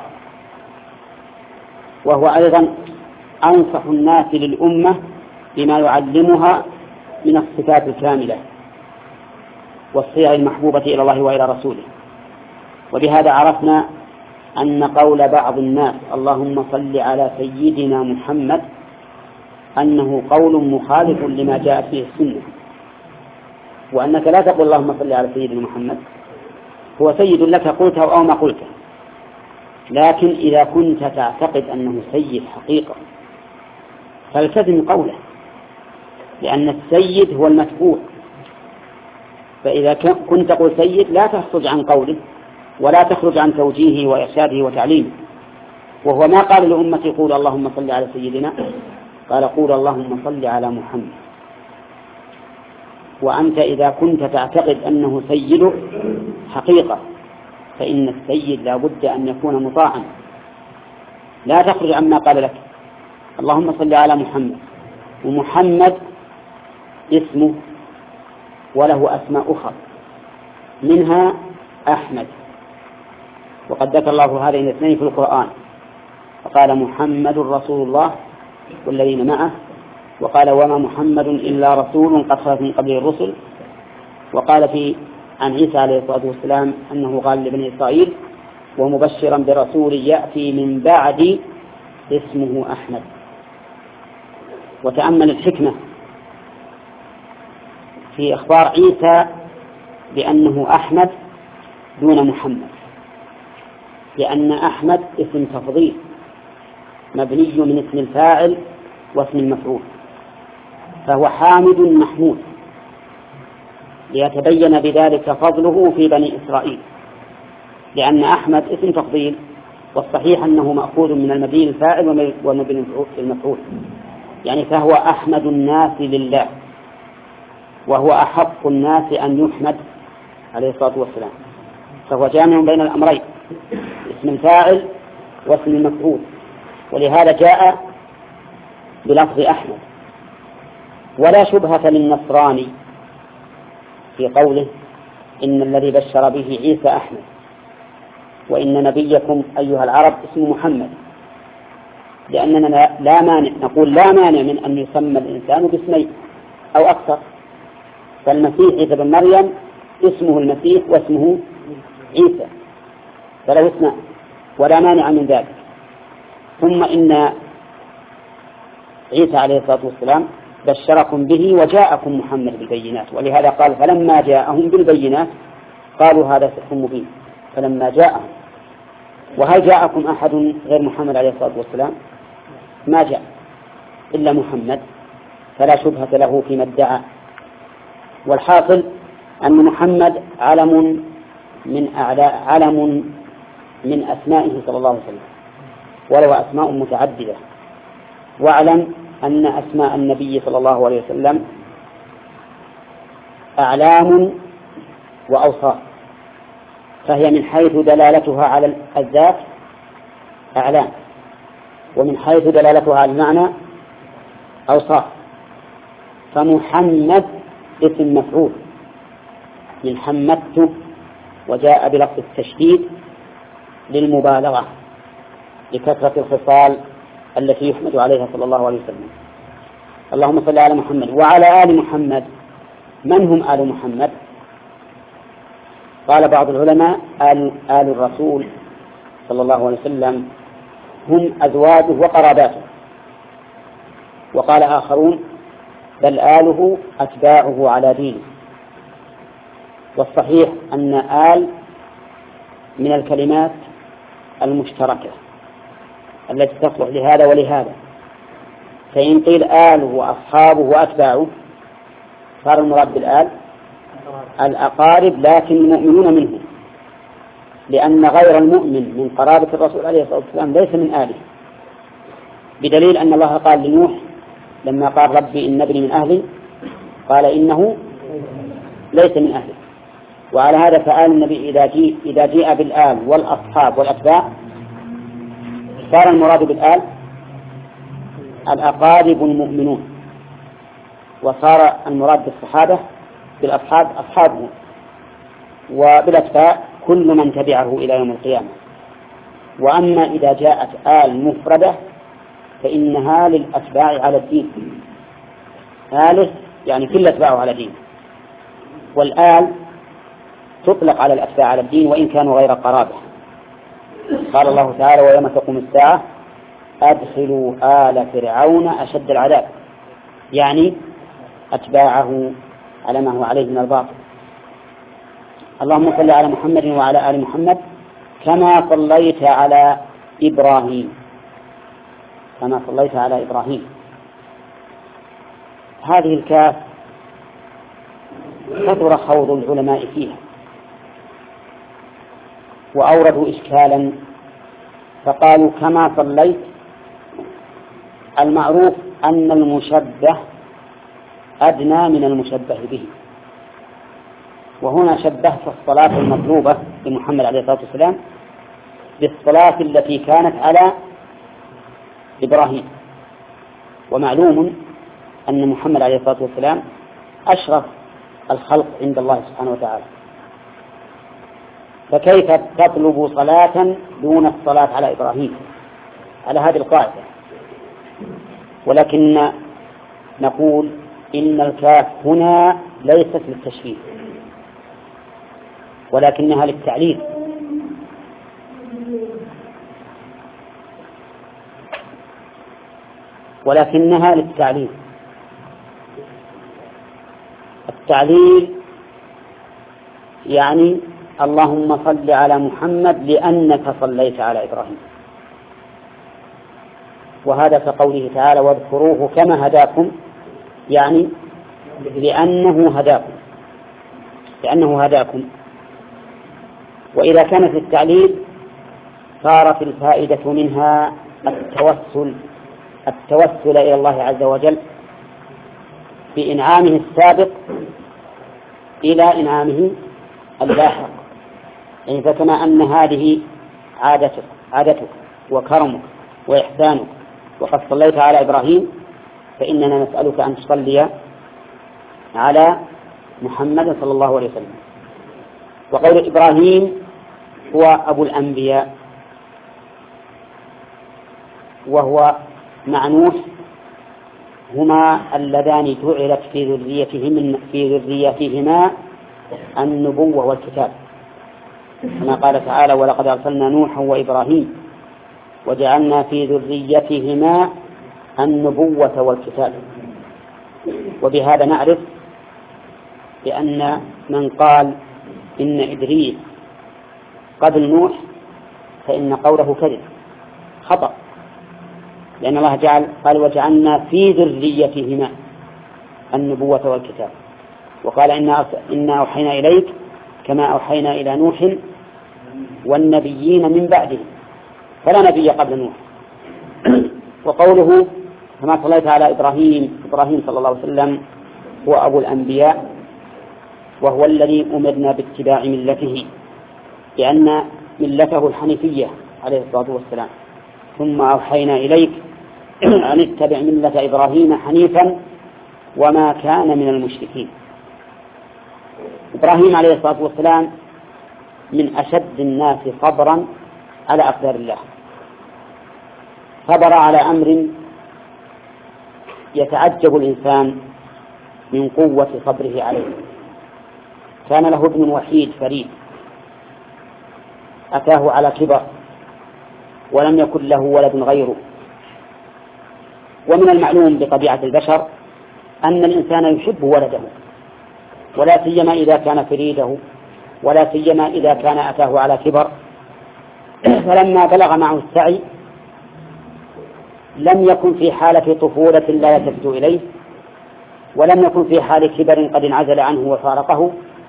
وهو أيضا أنصح الناس للأمة بما يعلمها من الصفات الكاملة والصيغ المحبوبة إلى الله وإلى رسوله. وبهذا عرفنا أن قول بعض الناس اللهم صل على سيدنا محمد أنه قول مخالف لما جاءت به السنة، وأنك لا تقول اللهم صل على سيدنا محمد، هو سيد لك قلته أو ما قلته، لكن إذا كنت تعتقد أنه سيد حقيقة فالتزم قوله، لأن السيد هو المتبوع. فإذا كنت تقول سيد لا تخرج عن قوله ولا تخرج عن توجيهه وإرشاده وتعليمه. وهو ما قال لأمتي قول اللهم صل على سيدنا، قال قول اللهم صل على محمد. وأنت إذا كنت تعتقد أنه سيد حقيقة فإن السيد لا بد أن يكون مطاعا، لا تخرج عما قال لك. اللهم صل على محمد، ومحمد اسمه وله أسماء أخرى منها أحمد، وقد ذكر الله هذين الاثنين في القرآن، فقال محمد رسول الله والذين معه، وقال وما محمد إلا رسول قد خلت من قبله الرسل. وقال عن عيسى عليه الصلاة والسلام أنه قال لبني إسرائيل ومبشرا برسول يأتي من بعد اسمه أحمد. وتأمل الحكمة في إخبار عيسى بأنه أحمد دون محمد، لأن أحمد اسم تفضيل مبني من اسم الفاعل واسم المفعول، فهو حامد محمود، ليتبين بذلك فضله في بني إسرائيل، لأن أحمد اسم تفضيل، والصحيح أنه مأخوذ من المبني الفاعل والمبني المفعول، يعني فهو أحمد الناس لله، وهو أحق الناس أن يحمد عليه الصلاة والسلام، فهو جامع بين الأمرين، اسم الفاعل واسم المفعول، ولهذا جاء بلفظ أحمد. ولا شبهة للنصراني في قوله إن الذي بشر به عيسى أحمد، وإن نبيكم أيها العرب اسمه محمد، لأننا نقول لا مانع من أن يسمى الإنسان باسمين أو أكثر، فالمسيح عيسى بن مريم اسمه المسيح واسمه عيسى، فله اسماء ولا مانع من ذلك. ثم إن عيسى عليه الصلاة والسلام بشركم به وجاءكم محمد بالبينات، ولهذا قال فلما جاءهم بالبينات قالوا هذا سحر مبين فلما جاءهم. وهل جاءكم أحد غير محمد عليه الصلاة والسلام؟ ما جاء إلا محمد، فلا شبهة له فيما ادعى. والحاصل أن محمد علم من أسمائه صلى الله عليه وسلم، ولو أسماء متعددة. واعلم أن أسماء النبي صلى الله عليه وسلم أعلام وأوصاف، فهي من حيث دلالتها على الذات أعلام، ومن حيث دلالتها على المعنى أوصاف. فمحمد اسم مفعول من حمدت، وجاء بلفظ التشديد للمبالغة لكثرة الخصال التي يحمد عليها صلى الله عليه وسلم. اللهم صل على محمد وعلى آل محمد. من هم آل محمد؟ قال بعض العلماء آل الرسول صلى الله عليه وسلم هم أزواجه وقراباته، وقال آخرون بل آله أتباعه على دينه. والصحيح أن آل من الكلمات المشتركة التي تصلح لهذا ولهذا، فإن قيل آله وأصحابه وأتباعه صار المراد بالآل الأقارب لكن المؤمنون منهم، لأن غير المؤمن من قرابة الرسول عليه الصلاة والسلام ليس من آله، بدليل أن الله قال لنوح لما قال ربي إن ابني من أهلي قال إنه ليس من أهلي. وعلى هذا فآل النبي إذا جاء بالآل والأصحاب والأتباع صار المراد بالآل الأقارب المؤمنون، وصار المراد بالصحابة بالأصحاب أصحابه، وبالأتباع كل من تبعه إلى يوم القيامة. وأما إذا جاءت آل مفردة فإنها للأتباع على الدين، آله يعني كل أتباعه على دين، والآل تطلق على الأتباع على الدين وإن كانوا غير قرابة. قال الله تعالى ويوم تقوم الساعة أدخلوا آل فرعون أشد العذاب، يعني أتباعه على ما هو عليه من الباطل. اللهم صل على محمد وعلى آل محمد كما صليت على إبراهيم كما صليت على إبراهيم. هذه الكاف كثر خوض العلماء فيها وأوردوا إشكالا، فقالوا كما صليت المعروف أن المشبه أدنى من المشبه به، وهنا شبهت الصلاة المطلوبة لمحمد عليه الصلاة والسلام بالصلاة التي كانت على إبراهيم، ومعلوم أن محمد عليه الصلاة والسلام أشرف الخلق عند الله سبحانه وتعالى، فكيف تطلب صلاة دون الصلاة على إبراهيم على هذه القاعدة؟ ولكن نقول إن الكاف هنا ليست للتشبيه ولكنها للتعليل، التعليل يعني اللهم صل على محمد لأنك صليت على إبراهيم، وهذا كقوله تعالى واذكروه كما هداكم، يعني لأنه هداكم. وإذا كانت التعليل صارت الفائدة منها التوسل إلى الله عز وجل بإنعامه السابق إلى إنعامه اللاحق، يعني فكما أن هذه عادتك وكرمك وإحسانك وقد صليت على إبراهيم، فإننا نسألك أن تصلي على محمد صلى الله عليه وسلم. وقول إبراهيم هو أبو الأنبياء وهو مع نوح هما اللذان جعلت في ذريتهما النبوة والكتاب، كما قال تعالى ولقد أرسلنا نوحا وإبراهيم وجعلنا في ذريتهما النبوة والكتاب. وبهذا نعرف بأن من قال إن إدريس قبل نوح فإن قوله كذب خطأ، لأن الله قال وجعلنا في ذريتهما النبوة والكتاب، وقال إنا أوحينا إليك كما أوحينا إلى نوح والنبيين من بعده، فلا نبي قبل نوح. وقوله كما صليت على إبراهيم صلى الله عليه وسلم هو أبو الأنبياء، وهو الذي أمرنا باتباع ملته، لأن ملته الحنيفية عليه الصلاة والسلام. ثم أوحينا إليك أن اتبع ملة إبراهيم حنيفا وما كان من المشركين. إبراهيم عليه الصلاة والسلام من أشد الناس صبرا على أقدار الله، صبر على أمر يتعجب الإنسان من قوة صبره عليه. كان له ابن وحيد فريد أتاه على كبر ولم يكن له ولد غيره، ومن المعلوم بطبيعة البشر أن الإنسان يحب ولده، ولا سيما إذا كان فريده، ولا سيما إذا كان أتاه على كبر. فلما بلغ معه السعي لم يكن في حالة طفولة لا يلتفت إليه، ولم يكن في حال كبر قد انعزل عنه وفارقه،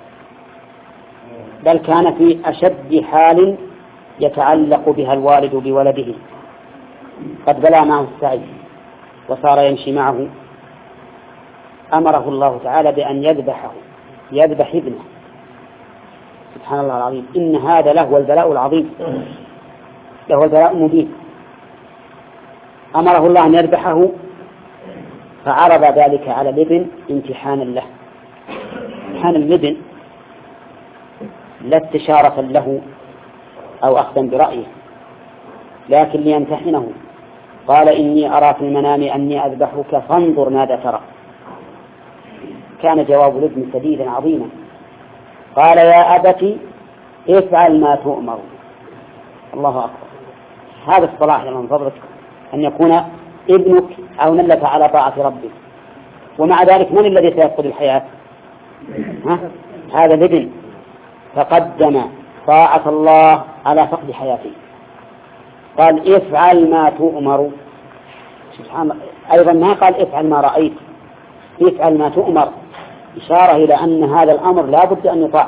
بل كان في أشد حال يتعلق بها الوالد بولده، قد بلغ معه السعي وصار يمشي معه. أمره الله تعالى بأن يذبح ابنه. سبحان الله العظيم، إن هذا لهو البلاء العظيم، لهو البلاء المبين. أمره الله أن يذبحه، فعرض ذلك على الابن امتحانا له، امتحان الابن لا استشارة له أو أخذا برأيه، لكن ليمتحنه. قال إني أرى في المنام أني أذبحك فانظر ماذا ترى. كان جواب الابن سديدا عظيما، قال يا أبت افعل ما تؤمر. الله أكبر، هذا الصلاح من فضلك أن يكون ابنك عونا لك على طاعة ربك، ومع ذلك من الذي سيفقد الحياة؟ هذا الابن، فقدم طاعة الله على فقد حياته. قال افعل ما تؤمر، سبحان الله. أيضا ما قال افعل ما رأيت، افعل ما تؤمر، إشارة إلى أن هذا الأمر لا بد أن يطاع.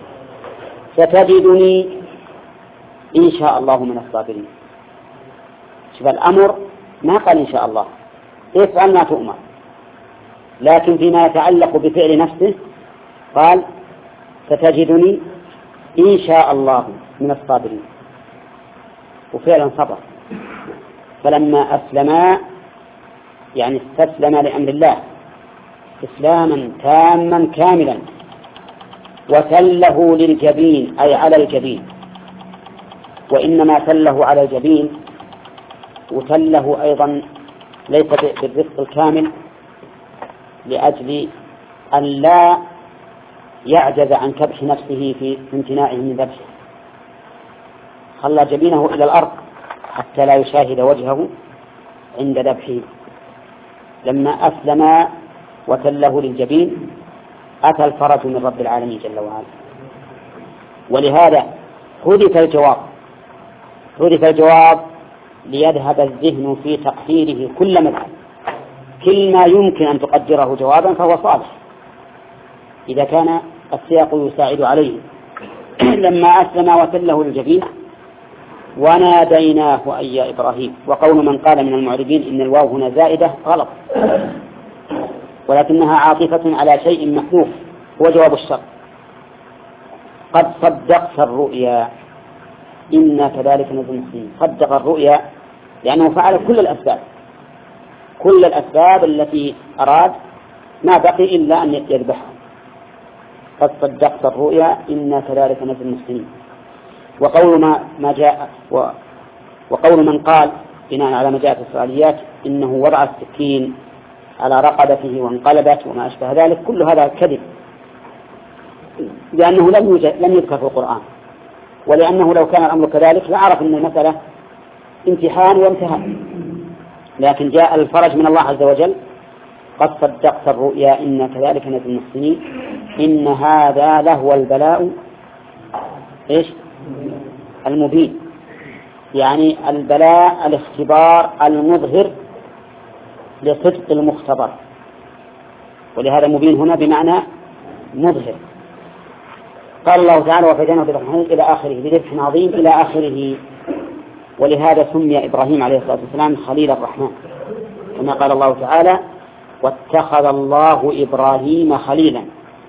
ستجدني إن شاء الله من الصابرين. شوف الأمر ما قال إن شاء الله، افعل ما تؤمر، لكن فيما يتعلق بفعل نفسه قال ستجدني إن شاء الله من الصابرين، وفعلا صبر. فلما أسلما يعني استسلم لأمر الله إسلاما تاما كاملا، وتله للجبين أي على الجبين، وإنما تله على الجبين وتله أيضا ليس بالرفق الكامل لأجل أن لا يعجز عن كبح نفسه في امتناعه من ذبحه، خلى جبينه إلى الأرض حتى لا يشاهد وجهه عند ذبحه. لما أسلم وتله للجبين أتى الفرج من رب العالمين جل وعلا. ولهذا حذف الجواب ليذهب الذهن في تقديره كل مدى، كل ما يمكن أن تقدره جوابا فهو صالح إذا كان السياق يساعد عليه. لما أسلم وتله للجبين وناديناه أي يا إبراهيم. وقول من قال من المعربين إن الواو هنا زائدة غلط، ولكنها عاطفة على شيء محذوف هو جواب الشرط. قد صدقت الرؤيا إنا كذلك نجزي المحسنين. صدق الرؤيا لأنه فعل كل الأسباب التي أراد، ما بقي إلا أن يذبحها. قد صدقت الرؤيا إنا كذلك نجزي المحسنين. وقول ما جاء وقول من قال بناء على ما جاء في الإسرائيليات إنه وضع السكين على رقبته وانقلبت وما أشبه ذلك، كل هذا كذب، لأنه لم يذكر في القرآن، ولأنه لو كان الأمر كذلك لعرف أن المسألة امتحان وامتهان. لكن جاء الفرج من الله عز وجل قد صدقت الرؤيا إنا كذلك نجزي المحسنين إن هذا لهو البلاء المبين، يعني البلاء الاختبار المظهر لصدق المختبر، ولهذا مبين هنا بمعنى مظهر. قال الله تعالى وفديناه بذبح إلى آخره بذبح عظيم إلى آخره. ولهذا سمي إبراهيم عليه الصلاة والسلام خليل الرحمن، كما قال الله تعالى واتخذ الله إبراهيم خليلا.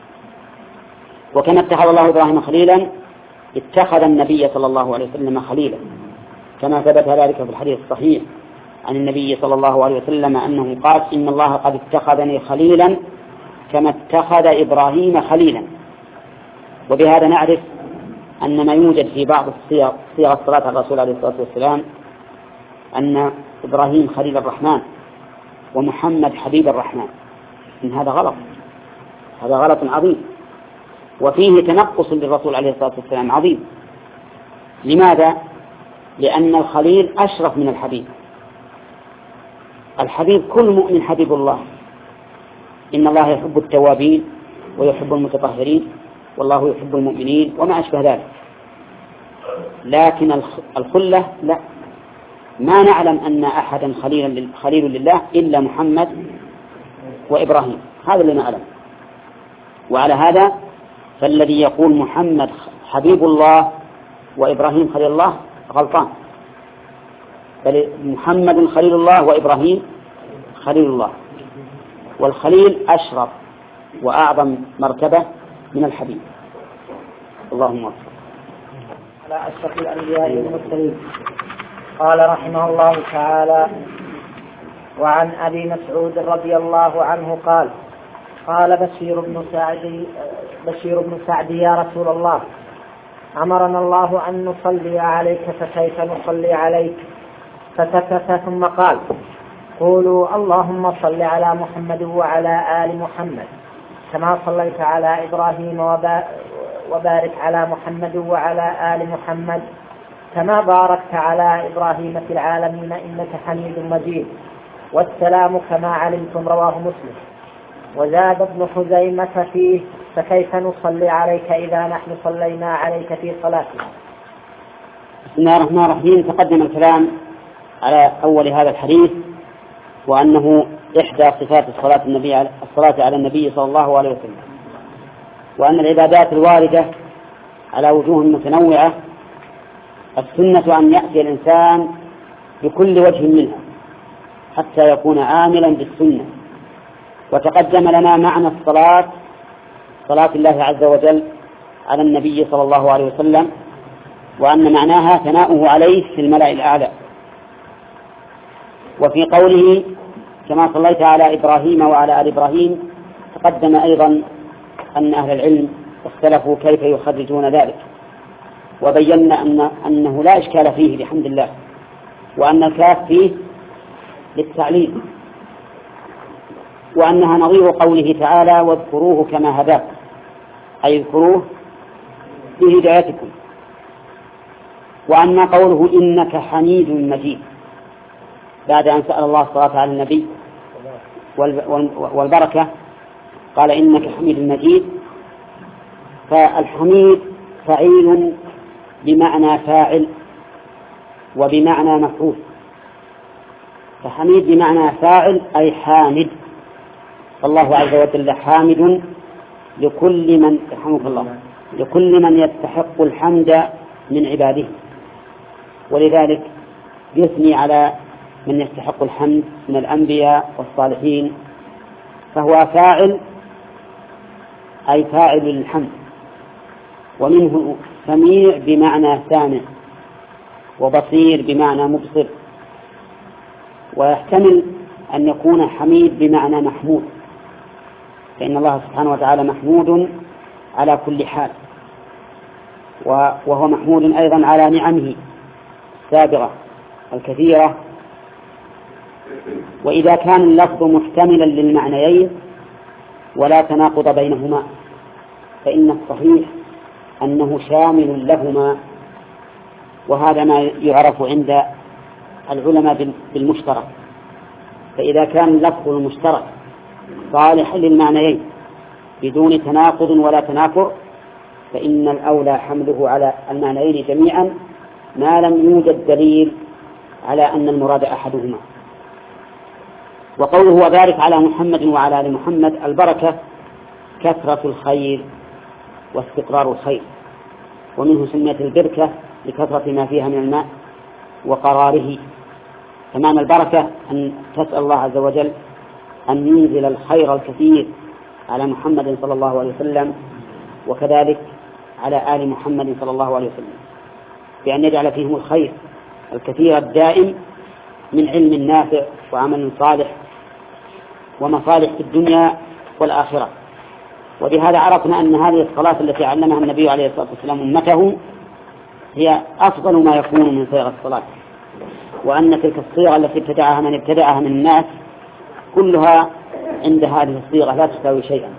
وكما اتخذ الله إبراهيم خليلا اتخذ النبي صلى الله عليه وسلم خليلا، كما ثبت ذلك في الحديث الصحيح عن النبي صلى الله عليه وسلم أنه قال إن الله قد اتخذني خليلا كما اتخذ إبراهيم خليلا. وبهذا نعرف أن ما يوجد في بعض صيغ الصلاة على الرسول عليه الصلاة والسلام أن إبراهيم خليل الرحمن ومحمد حبيب الرحمن، إن هذا غلط، هذا غلط عظيم، وفيه تنقص للرسول عليه الصلاة والسلام عظيم. لماذا؟ لأن الخليل أشرف من الحبيب. الحبيب كل مؤمن حبيب الله، إن الله يحب التوابين ويحب المتطهرين والله يحب المؤمنين وما أشبه ذلك. لكن الخلة لا، ما نعلم أن أحدا خليل لله إلا محمد وإبراهيم، هذا اللي نعلم. وعلى هذا فالذي يقول محمد حبيب الله وإبراهيم خليل الله غلطان، بل محمد خليل الله وإبراهيم خليل الله، والخليل أشرف وأعظم مرتبة من الحبيب. اللهم صل على أشرف الأنبياء والمرسلين. قال رحمه الله تعالى وعن أبي مسعود رضي الله عنه قال قال بشير بن سعد يا رسول الله أمرنا الله أن نصلي عليك فكيف نصلي عليك؟ فسكت ثم قال قولوا اللهم صل على محمد وعلى آل محمد كما صليت على إبراهيم وبارك على محمد وعلى آل محمد كما باركت على إبراهيم في العالمين إنك حميد مجيد. والسلام كما علمتم رواه مسلم. وزاد ابن خزيمة فيه فكيف نصلي عليك إذا نحن صلينا عليك في صلاتنا؟ بسم الله الرحمن الرحيم. تقدم الكلام على أول هذا الحديث وأنه إحدى صفات الصلاة على النبي صلى الله عليه وسلم، وأن العبادات الواردة على وجوه متنوعة السنة أن يأتي الإنسان بكل وجه منها حتى يكون عاملا بالسنة. وتقدم لنا معنى الصلاة، صلاة الله عز وجل على النبي صلى الله عليه وسلم، وأن معناها ثناؤه عليه في الملأ الأعلى. وفي قوله كما صليت على إبراهيم وعلى آل إبراهيم تقدم أيضا أن أهل العلم اختلفوا كيف يخرجون ذلك، وبينا أنه لا إشكال فيه بحمد الله، وأن الكاف فيه للتعليل وأنها نظير قوله تعالى واذكروه كما هداكم، أي اذكروه بهدايتكم. وأما قوله إنك حميد مجيد بعد أن سأل الله الصلاة على النبي والبركة قال إنك حميد مجيد، فالحميد فعيل بمعنى فاعل وبمعنى مفعول. فحميد بمعنى فاعل أي حامد، فالله عز وجل حامد لكل من يرحمك الله لكل من يستحق الحمد من عباده، ولذلك يثني على من يستحق الحمد من الأنبياء والصالحين، فهو فاعل أي فاعل للحمد. ومنه سميع بمعنى سامع، وبصير بمعنى مبصر، ويحتمل أن يكون حميد بمعنى محمود، فإن الله سبحانه وتعالى محمود على كل حال، وهو محمود أيضا على نعمه السابغة الكثيرة. وإذا كان اللفظ محتملا للمعنيين ولا تناقض بينهما فإن الصحيح أنه شامل لهما، وهذا ما يعرف عند العلماء بالمشترك. فإذا كان اللفظ المشترك صالحا للمعنيين بدون تناقض ولا تنافر فإن الأولى حمله على المعنيين جميعا ما لم يوجد دليل على أن المراد أحدهما. وقوله وبارك على محمد وعلى آل محمد، البركة كثرة الخير واستقرار الخير، ومنه سميت البركة لكثرة ما فيها من الماء وقراره. فمعنى البركة أن تسأل الله عز وجل أن ينزل الخير الكثير على محمد صلى الله عليه وسلم، وكذلك على آل محمد صلى الله عليه وسلم، بأن يجعل فيهم الخير الكثير الدائم من علم نافع وعمل صالح ومصالح في الدنيا والآخرة. وبهذا عرفنا أن هذه الصلاة التي علمها النبي عليه الصلاة والسلام أمته هي أفضل ما يكون من صيغ الصلاة، وأن تلك الصيغة التي ابتدعها من ابتدعها من الناس كلها عند هذه الصيغة لا تساوي شيئا.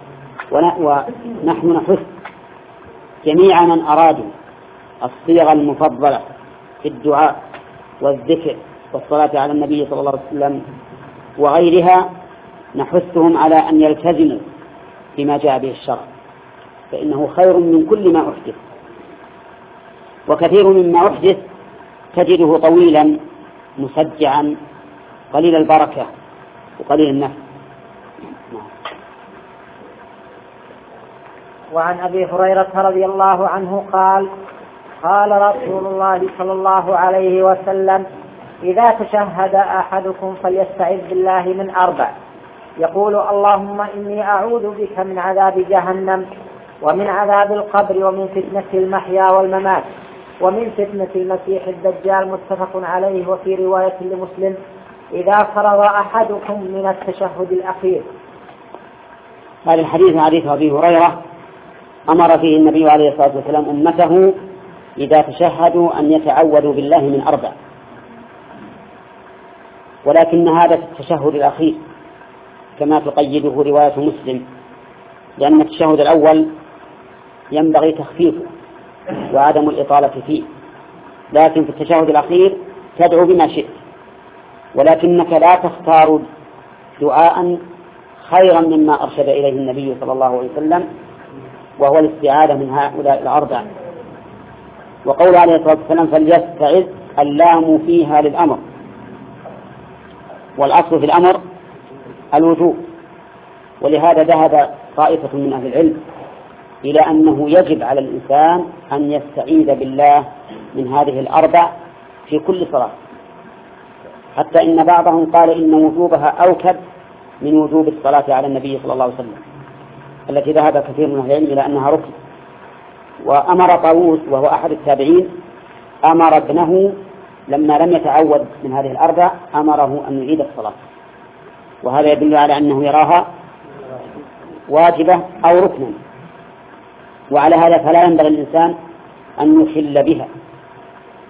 ونحن نحث جميع من أرادوا الصيغة المفضلة في الدعاء والذكر والصلاة على النبي صلى الله عليه وسلم وغيرها، نحثهم على أن يلتزموا بما جاء به الشرع، فإنه خير من كل ما أحدث. وكثير مما أحدث تجده طويلا مسجعا قليل البركة وقليل النفع. وعن أبي هريرة رضي الله عنه قال قال رسول الله صلى الله عليه وسلم إذا تشهد أحدكم فليستعذ بالله من 4: يقول اللهم إني أعوذ بك من عذاب جهنم ومن عذاب القبر ومن فتنة المحيا والممات ومن فتنة المسيح الدجال، متفق عليه. وفي رواية لمسلم إذا فرغ أحدكم من التشهد الأخير. هذا الحديث حديث أبي هريرة أمر فيه النبي عليه الصلاة والسلام أمته إذا تشهدوا أن يتعوذوا بالله من 4، ولكن هذا في التشهد الأخير كما تقيده رواية مسلم، لأن التشهد الأول ينبغي تخفيفه وعدم الإطالة فيه، لكن في التشهد الأخير تدعو بما شئت، ولكنك لا تختار دعاء خيرا مما أرشد إليه النبي صلى الله عليه وسلم، وهو الاستعاذة من هؤلاء 4. وقول عليه الصلاة والسلام فليستعذ، اللام فيها للأمر، والأصل في الأمر الوجوب، ولهذا ذهب طائفة من أهل العلم إلى أنه يجب على الإنسان أن يستعيذ بالله من هذه 4 في كل صلاة، حتى إن بعضهم قال إن وجوبها أوكد من وجوب الصلاة على النبي صلى الله عليه وسلم، التي ذهب كثير من أهل العلم إلى أنها ركن. وأمر طاووس وهو أحد التابعين أمر ابنه لما لم يتعوذ من هذه 4 أمره أن يعيد الصلاة، وهذا يدل على أنه يراها واجبة أو ركنا. وعلى هذا فلا ينبغي الإنسان أن يخل بها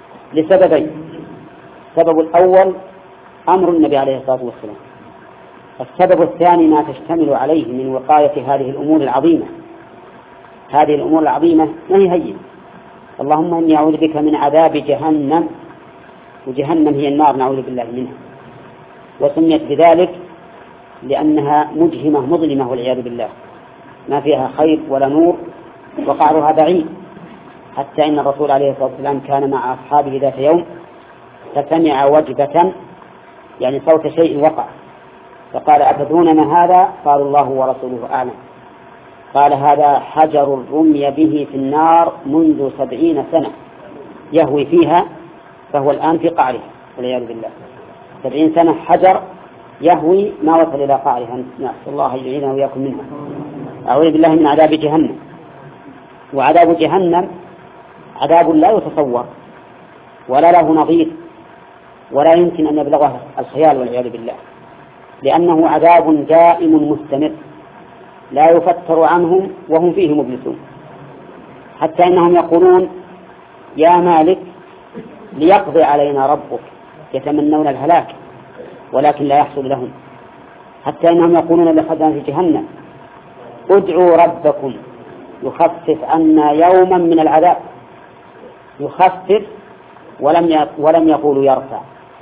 لسببين: السبب الأول أمر النبي عليه الصلاة والسلام، السبب الثاني ما تشتمل عليه من وقاية هذه الأمور العظيمة. هذه الأمور العظيمة ما هي هينة. اللهم إني أعوذ بك من عذاب جهنم، وجهنم هي النار نعوذ بالله منها، وسميت بذلك لأنها مجهمة مظلمة والعياذ بالله، ما فيها خير ولا نور وقعرها بعيد. حتى إن الرسول عليه الصلاة والسلام كان مع أصحابه ذات يوم فسمع وجبة، يعني صوت شيء وقع، فقال أتدرون ما هذا؟ قالوا الله ورسوله أعلم. قال هذا حجر رمي به في النار منذ 70 سنة يهوي فيها، فهو الآن في قعرها والعياذ بالله. 70 سنة حجر يهوي ما وصل إلى قعرها، نسأل الله يعيننا وإياكم منها. أعوذ بالله من عذاب جهنم. وعذاب جهنم عذاب لا يتصور ولا له نظير ولا يمكن أن يبلغه الخيال والعياذ بالله، لأنه عذاب دائم مستمر لا يفتر عنهم وهم فيه مبلسون، حتى إنهم يقولون يا مالك ليقضي علينا ربك، يتمنون الهلاك ولكن لا يحصل لهم. حتى إنهم يقولون لخزنة جهنم ادعوا ربكم يخفف عنا يوما من العذاب. يخفف ولم يقولوا يرفع،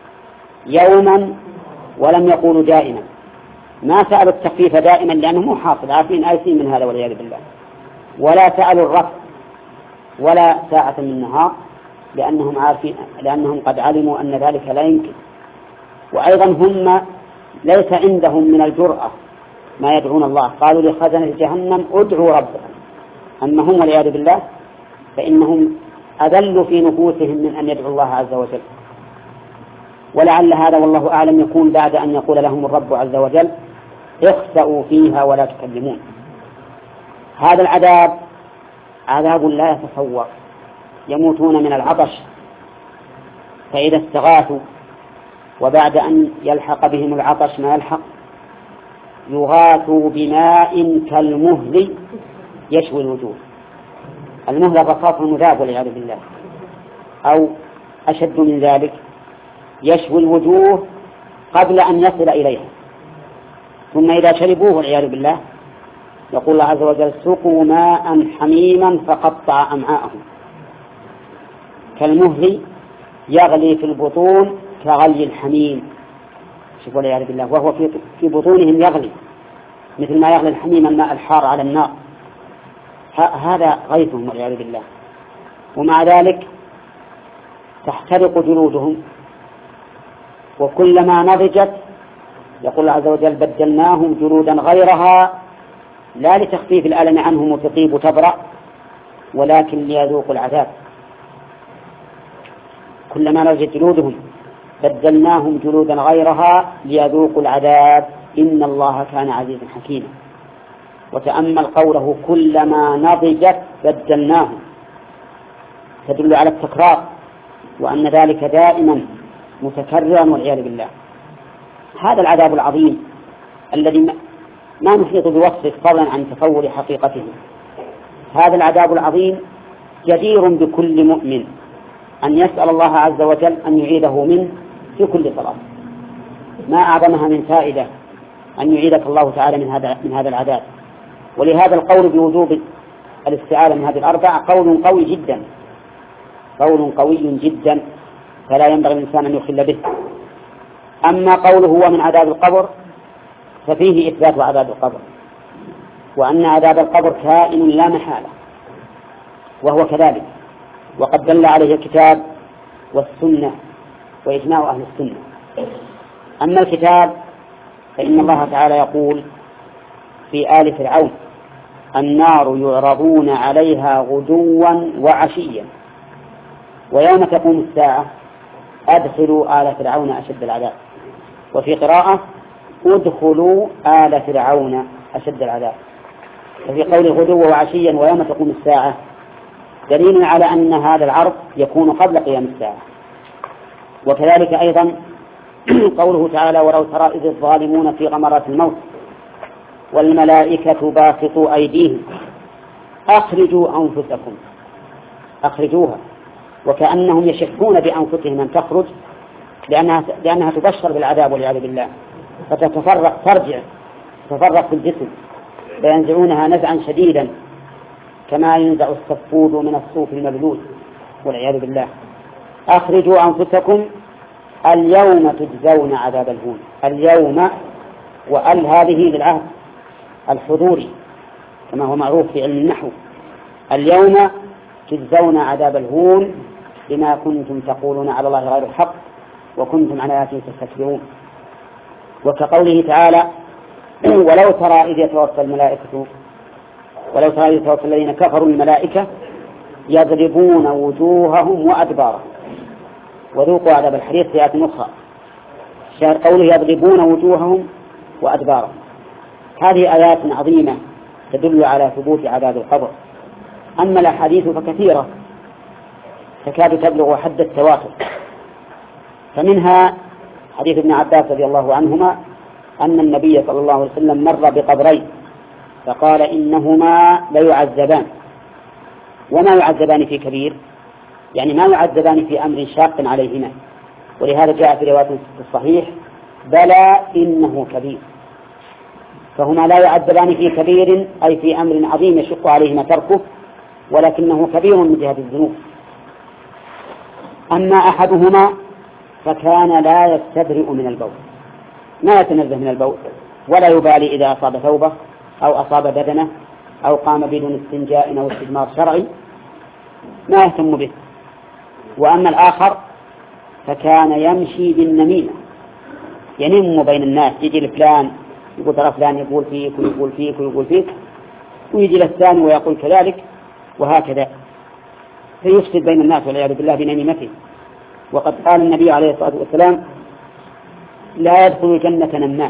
يوما ولم يقولوا دائما. ما سألوا التخفيف دائما لأنهم مو حاصل، عارفين آيسين من هذا والعياذ بالله، ولا سألوا الرفع ولا ساعة من النهار لأنهم عارفين، لأنهم قد علموا أن ذلك لا يمكن. وأيضا هم ليس عندهم من الجرأة ما يدعون الله. قالوا لخزنة جهنم ادعوا ربكم، أما هم والعياذ بالله فإنهم أذلوا في نفوسهم من أن يدعوا الله عز وجل. ولعل هذا والله أعلم يكون بعد أن يقول لهم الرب عز وجل اخسأوا فيها ولا تكلمون. هذا العذاب عذاب لا يتصور. يموتون من العطش فإذا استغاثوا وبعد أن يلحق بهم العطش ما يلحق يغاثوا بماء كالمهل يشوي الوجوه. المهل الرصاص المذاب والعياذ بالله، أو أشد من ذلك يشوي الوجوه قبل أن يصل إليها، ثم إذا شربوه والعياذ بالله يقول الله عز وجل سقوا ماء حميما فقطع أمعاءهم. كالمهل يغلي في البطون كغلي الحميم، شوفوا والعياذ بالله، وهو في بطونهم يغلي مثل ما يغلي الحميم الماء الحار على النار. هذا غيثهم والعياذ بالله. ومع ذلك تحترق جلودهم، وكلما نضجت يقول الله عز وجل بدلناهم جلودا غيرها لا لتخفيف الألم عنهم وتطيب وتبرأ ولكن ليذوقوا العذاب. كلما نضجت جلودهم بدلناهم جلودا غيرها ليذوقوا العذاب إن الله كان عزيزا حكيما. وتأمل قوله كلما نضجت بدلناهم، تدل على التكرار وأن ذلك دائما متكررا والعياذ بالله. هذا العذاب العظيم الذي ما نحيط بوصفه فضلا عن تصور حقيقته، هذا العذاب العظيم جدير بكل مؤمن أن يسأل الله عز وجل أن يعيده منه في كل صلاة. ما أعظمها من فائدة أن يعيدك الله تعالى من هذا العذاب. ولهذا القول بوجوب الاستعاذة من هذه الأربع قول قوي جدا، قول قوي جدا، فلا ينبغي الإنسان أن يخل به. أما قوله هو من عذاب القبر ففيه إثبات عذاب القبر، وأن عذاب القبر كائن لا محالة، وهو كذلك، وقد دل عليه الكتاب والسنة وإجماع أهل السنة. أما الكتاب فإن الله تعالى يقول في آل فرعون النار يعرضون عليها غدوا وعشيا ويوم تقوم الساعة أدخلوا آل فرعون أشد العذاب. وفي قراءة ادخلوا آل فرعون أشد العذاب. ففي قول غدوا وعشيا ويوم تقوم الساعة دليل على أن هذا العرض يكون قبل قيام الساعة. وكذلك أيضا قوله تعالى ولو ترى إذ الظالمون في غمرات الموت والملائكة باسطوا أيديهم أخرجوا أنفسكم، أخرجوها، وكأنهم يشفون بأنفسهم أن تخرج لأنها تبشر بالعذاب والعياذ بالله. ترجع تتفرق في الجسم فينزعونها نزعا شديدا كما ينزع الصفود من الصوف المبلول والعياذ بالله. أخرجوا أنفسكم اليوم تجزون عذاب الهون. اليوم وأل هذه للعهد الحضوري كما هو معروف في علم النحو. اليوم تجزون عذاب الهون بما كنتم تقولون على الله غير الحق وكنتم عن آياته تستكبرون. وكقوله تعالى ولو ترى إذ يتوفى الذين كفروا الملائكة يضربون وجوههم وأدبارهم وذوقوا عذاب الحريق في آية أخرى. شاهد قوله يضربون وجوههم وأدبارهم. هذه آيات عظيمة تدل على ثبوت عذاب القبر. أما الأحاديث فكثيرة تكاد تبلغ حد التواتر، فمنها حديث ابن عباس رضي الله عنهما أن النبي صلى الله عليه وسلم مر بقبرين فقال إنهما ليعذبان. وما يعذبان في كبير، يعني ما يعذبان في أمر شاق عليهما، ولهذا جاء في رواية الصحيح بلى إنه كبير، فهما لا يعذبان في كبير أي في أمر عظيم يشق عليهما تركه، ولكنه كبير من جهة الذنوب. أما أحدهما فكان لا يستبرئ من البول، ما يتنزه من البول ولا يبالي إذا أصاب ثوبه أو أصاب بدنه أو قام بدون استنجاء أو استجمار شرعي، ما يهتم به. وأما الآخر فكان يمشي بالنميمة، ينم بين الناس، يجي لفلان يقول ترى فلان يقول فيك ويقول فيك ويقول فيك، ويجي للثاني ويقول كذلك، وهكذا فيفسد بين الناس والعياذ بالله بنميمته. وقد قال النبي عليه الصلاة والسلام لا يدخل الجنة نمام.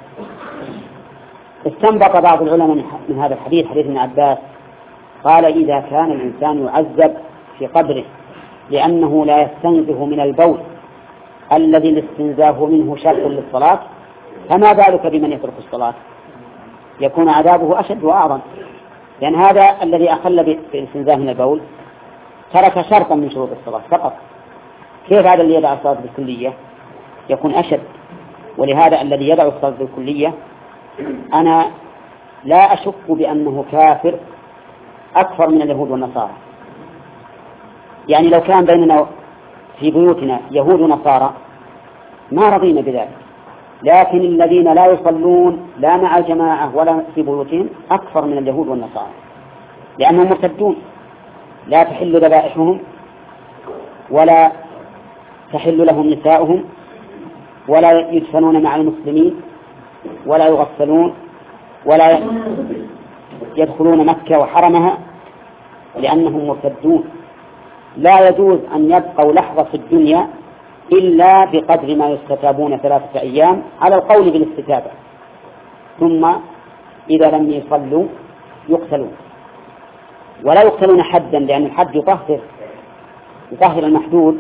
استنبط بعض العلماء من هذا الحديث، حديث ابن عباس، قال إذا كان الإنسان يعذب في قبره لأنه لا يستنزه من البول الذي الاستنزاه منه شرط للصلاة، فما بالك بمن يترك الصلاة؟ يكون عذابه أشد وأعظم، لأن هذا الذي أخل بالاستنزاه من البول ترك شرطا من شروط الصلاة فقط. كيف هذا اللي يدع الصلاة بالكلية؟ يكون أشد. ولهذا الذي يدع الصلاة بالكلية أنا لا أشك بأنه كافر أكثر من اليهود والنصارى. يعني لو كان بيننا في بيوتنا يهود ونصارى ما رضينا بذلك، لكن الذين لا يصلون لا مع الجماعة ولا في بيوتهم أكثر من اليهود والنصارى، لأنهم مرتدون، لا تحل ذبائحهم ولا تحل لهم نساؤهم ولا يدفنون مع المسلمين ولا يغسلون ولا يدخلون مكة وحرمها لأنهم مرتدون. لا يجوز أن يبقوا لحظة في الدنيا إلا بقدر ما يستتابون 3 أيام على القول بالاستتابة، ثم إذا لم يصلوا يقتلون، ولا يقتلون حدا، لأن الحد يطهر المحدود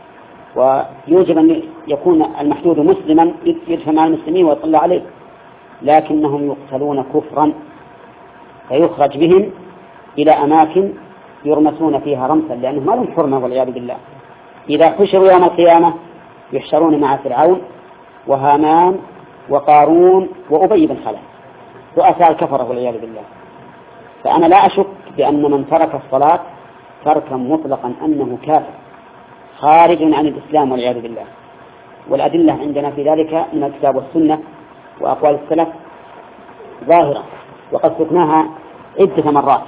ويوجب أن يكون المحدود مسلما يدفع مع المسلمين ويصلى عليه، لكنهم يقتلون كفرا فيخرج بهم إلى أماكن يرمسون فيها رمسا، لأنهم ما لهم حرمة والعياذ بالله. إذا حشروا يوم القيامة يحشرون مع فرعون وهامان وقارون وأبي بن خلف رؤساء الكفرة والعياذ بالله. فأنا لا أشك بأن من ترك الصلاة تركا مطلقا أنه كافر خارج عن الإسلام والعياذ بالله. والأدلة عندنا في ذلك من الكتاب والسنة وأقوال السلف ظاهرة، وقد سقناها عدة مرات.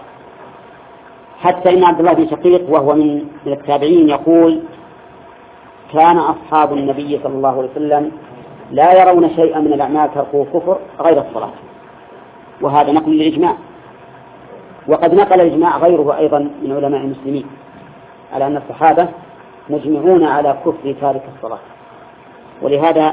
حتى إن عبد الله بن شقيق وهو من التابعين يقول كان أصحاب النبي صلى الله عليه وسلم لا يرون شيئا من الأعمال تركوه كفر غير الصلاة، وهذا نقل للإجماع. وقد نقل الإجماع غيره أيضا من علماء المسلمين على أن الصحابة مجمعون على كفر تارك الصلاة. ولهذا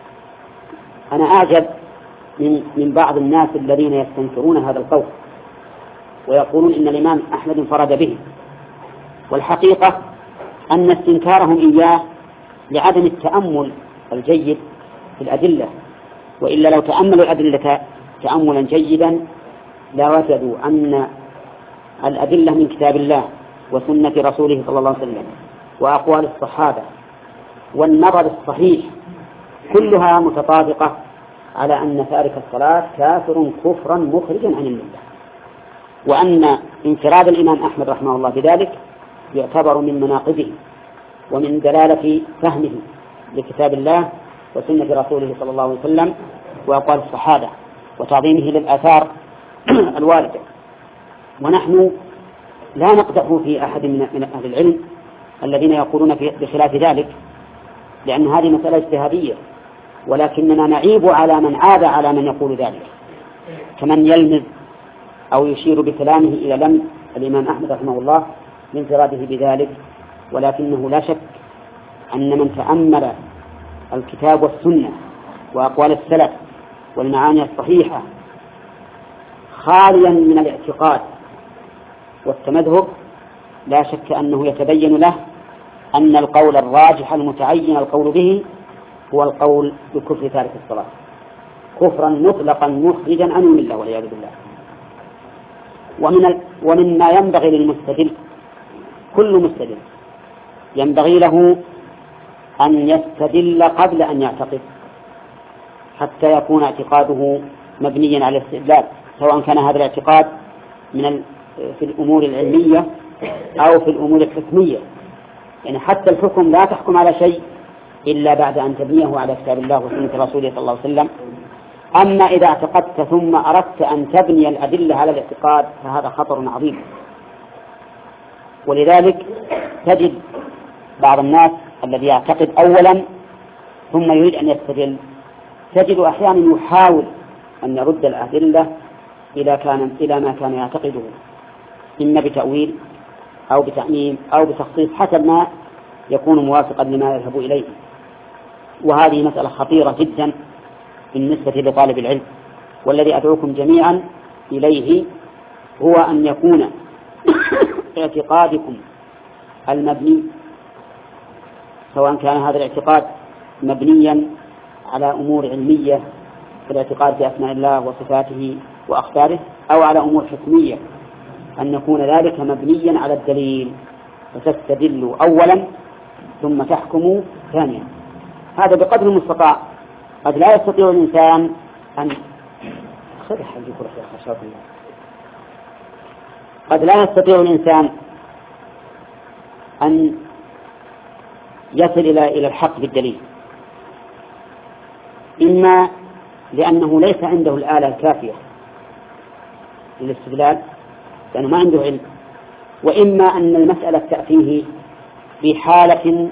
أنا أعجب من بعض الناس الذين يستنكرون هذا القول ويقولون إن الإمام أحمد انفرد به، والحقيقة أن استنكارهم إياه لعدم التأمل الجيد في الأدلة، وإلا لو تأملوا الأدلة تأملا جيدا لوجدوا أن الأدلة من كتاب الله وسنة رسوله صلى الله عليه وسلم وأقوال الصحابة والنظر الصحيح كلها متطابقة على أن تارك الصلاة كافر كفرا مخرجا عن الملة، وأن انفراد الإمام أحمد رحمه الله بذلك يعتبر من مناقبه ومن دلالة فهمه لكتاب الله وسنة رسوله صلى الله عليه وسلم وأقوال الصحابة وتعظيمه للآثار الواردة. ونحن لا نقدح في أحد من أهل العلم الذين يقولون بخلاف ذلك، لأن هذه مسألة اجتهادية، ولكننا نعيب على من عاب على من يقول ذلك، كمن يلمز أو يشير بكلامه إلى لمز الإمام أحمد رحمه الله لانفراده بذلك. ولكنه لا شك أن من تأمل الكتاب والسنة وأقوال السلف والمعاني الصحيحة خاليا من الاعتقاد والتمذهب لا شك أنه يتبين له أن القول الراجح المتعين القول به هو القول بكفر تارك الصلاة كفرا مطلقا مخرجا عن الملة والعياذ بالله. ومما ينبغي للمستدل، كل مستدل ينبغي له أن يستدل قبل أن يعتقد، حتى يكون اعتقاده مبنيا على الاستدلال، سواء كان هذا الاعتقاد في الأمور العلمية أو في الأمور الحكمية. يعني حتى الحكم لا تحكم على شيء إلا بعد أن تبنيه على كتاب الله وسنة رسوله صلى الله عليه وسلم. أما إذا اعتقدت ثم أردت أن تبني الأدلة على الاعتقاد فهذا خطر عظيم. ولذلك تجد بعض الناس الذي يعتقد أولا ثم يريد أن يستدل، تجد أحيانا يحاول أن يرد الأدلة إلى ما كان يعتقده، إما بتأويل أو بتعميم أو بتخصيص حسب ما يكون موافقا لما يذهب إليه. وهذه مسألة خطيرة جدا بالنسبة لطالب العلم، والذي أدعوكم جميعا إليه هو أن يكون اعتقادكم المبني، سواء كان هذا الاعتقاد مبنيا على أمور علمية كالاعتقاد في أسماء الله وصفاته وأخباره، أو على أمور حكمية، أن يكون ذلك مبنيا على الدليل، فتستدلوا أولا ثم تحكموا ثانيا. هذا بقدر المستطاع. قد لا يستطيع الإنسان أن يصل إلى الحق بالدليل، إما لأنه ليس عنده الآلة الكافية للاستدلال لأنه ما عنده علم، وإما أن المسألة تأتيه بحالة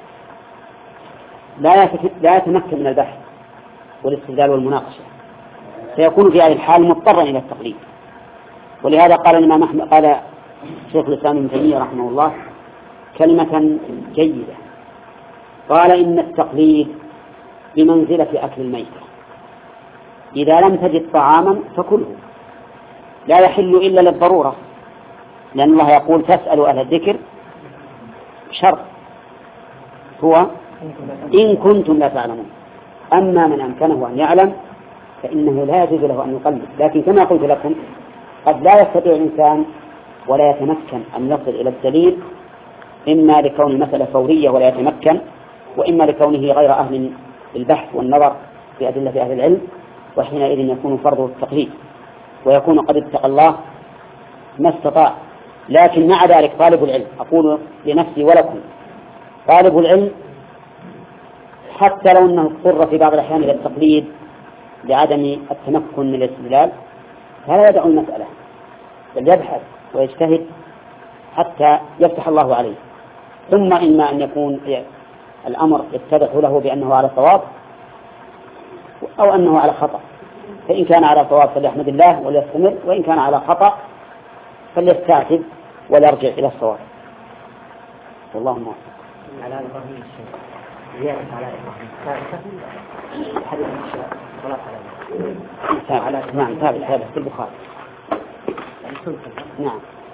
لا يتمكن من البحث والاستدلال والمناقشة، فيكون في هذه الحال مضطرا إلى التقليد. ولهذا قال الإمام أحمد، قال شيخ الإسلام ابن تيمية رحمه الله كلمة جيدة، قال إن التقليد بمنزلة أكل الميتة، إذا لم تجد طعاما فكله، لا يحل إلا للضرورة، لأن الله يقول فاسألوا أهل الذكر شرط هو إن كنتم لا تعلمون. أما من أمكنه أن يعلم فإنه لا يجوز له أن يقلد. لكن كما قلت لكم قد لا يستطيع الإنسان ولا يتمكن أن يصل إلى الدليل، إما لكون المسألة فورية ولا يتمكن، وإما لكونه غير أهل البحث والنظر في أدلة أهل العلم، وحينئذ يكون فرضه التقليد ويكون قد اتقى الله ما استطاع. لكن مع ذلك طالب العلم، أقول لنفسي ولكم، طالب العلم حتى لو أنه اضطر في بعض الأحيان إلى التقليد لعدم التمكن من الاستدلال فلا يدع المسألة، بل يبحث ويجتهد حتى يفتح الله عليه. ثم إما أن يكون الأمر يتضح له بأنه على صواب أو أنه على خطأ، فإن كان على صواب فليحمد الله وليستمر، وإن كان على خطأ فليستعتب وليرجع إلى الصواب. والله موفق. على إبراهيم الشيخ زيادة على إبراهيم حديث الصلاة على نعم ثابت في البخاري. نعم.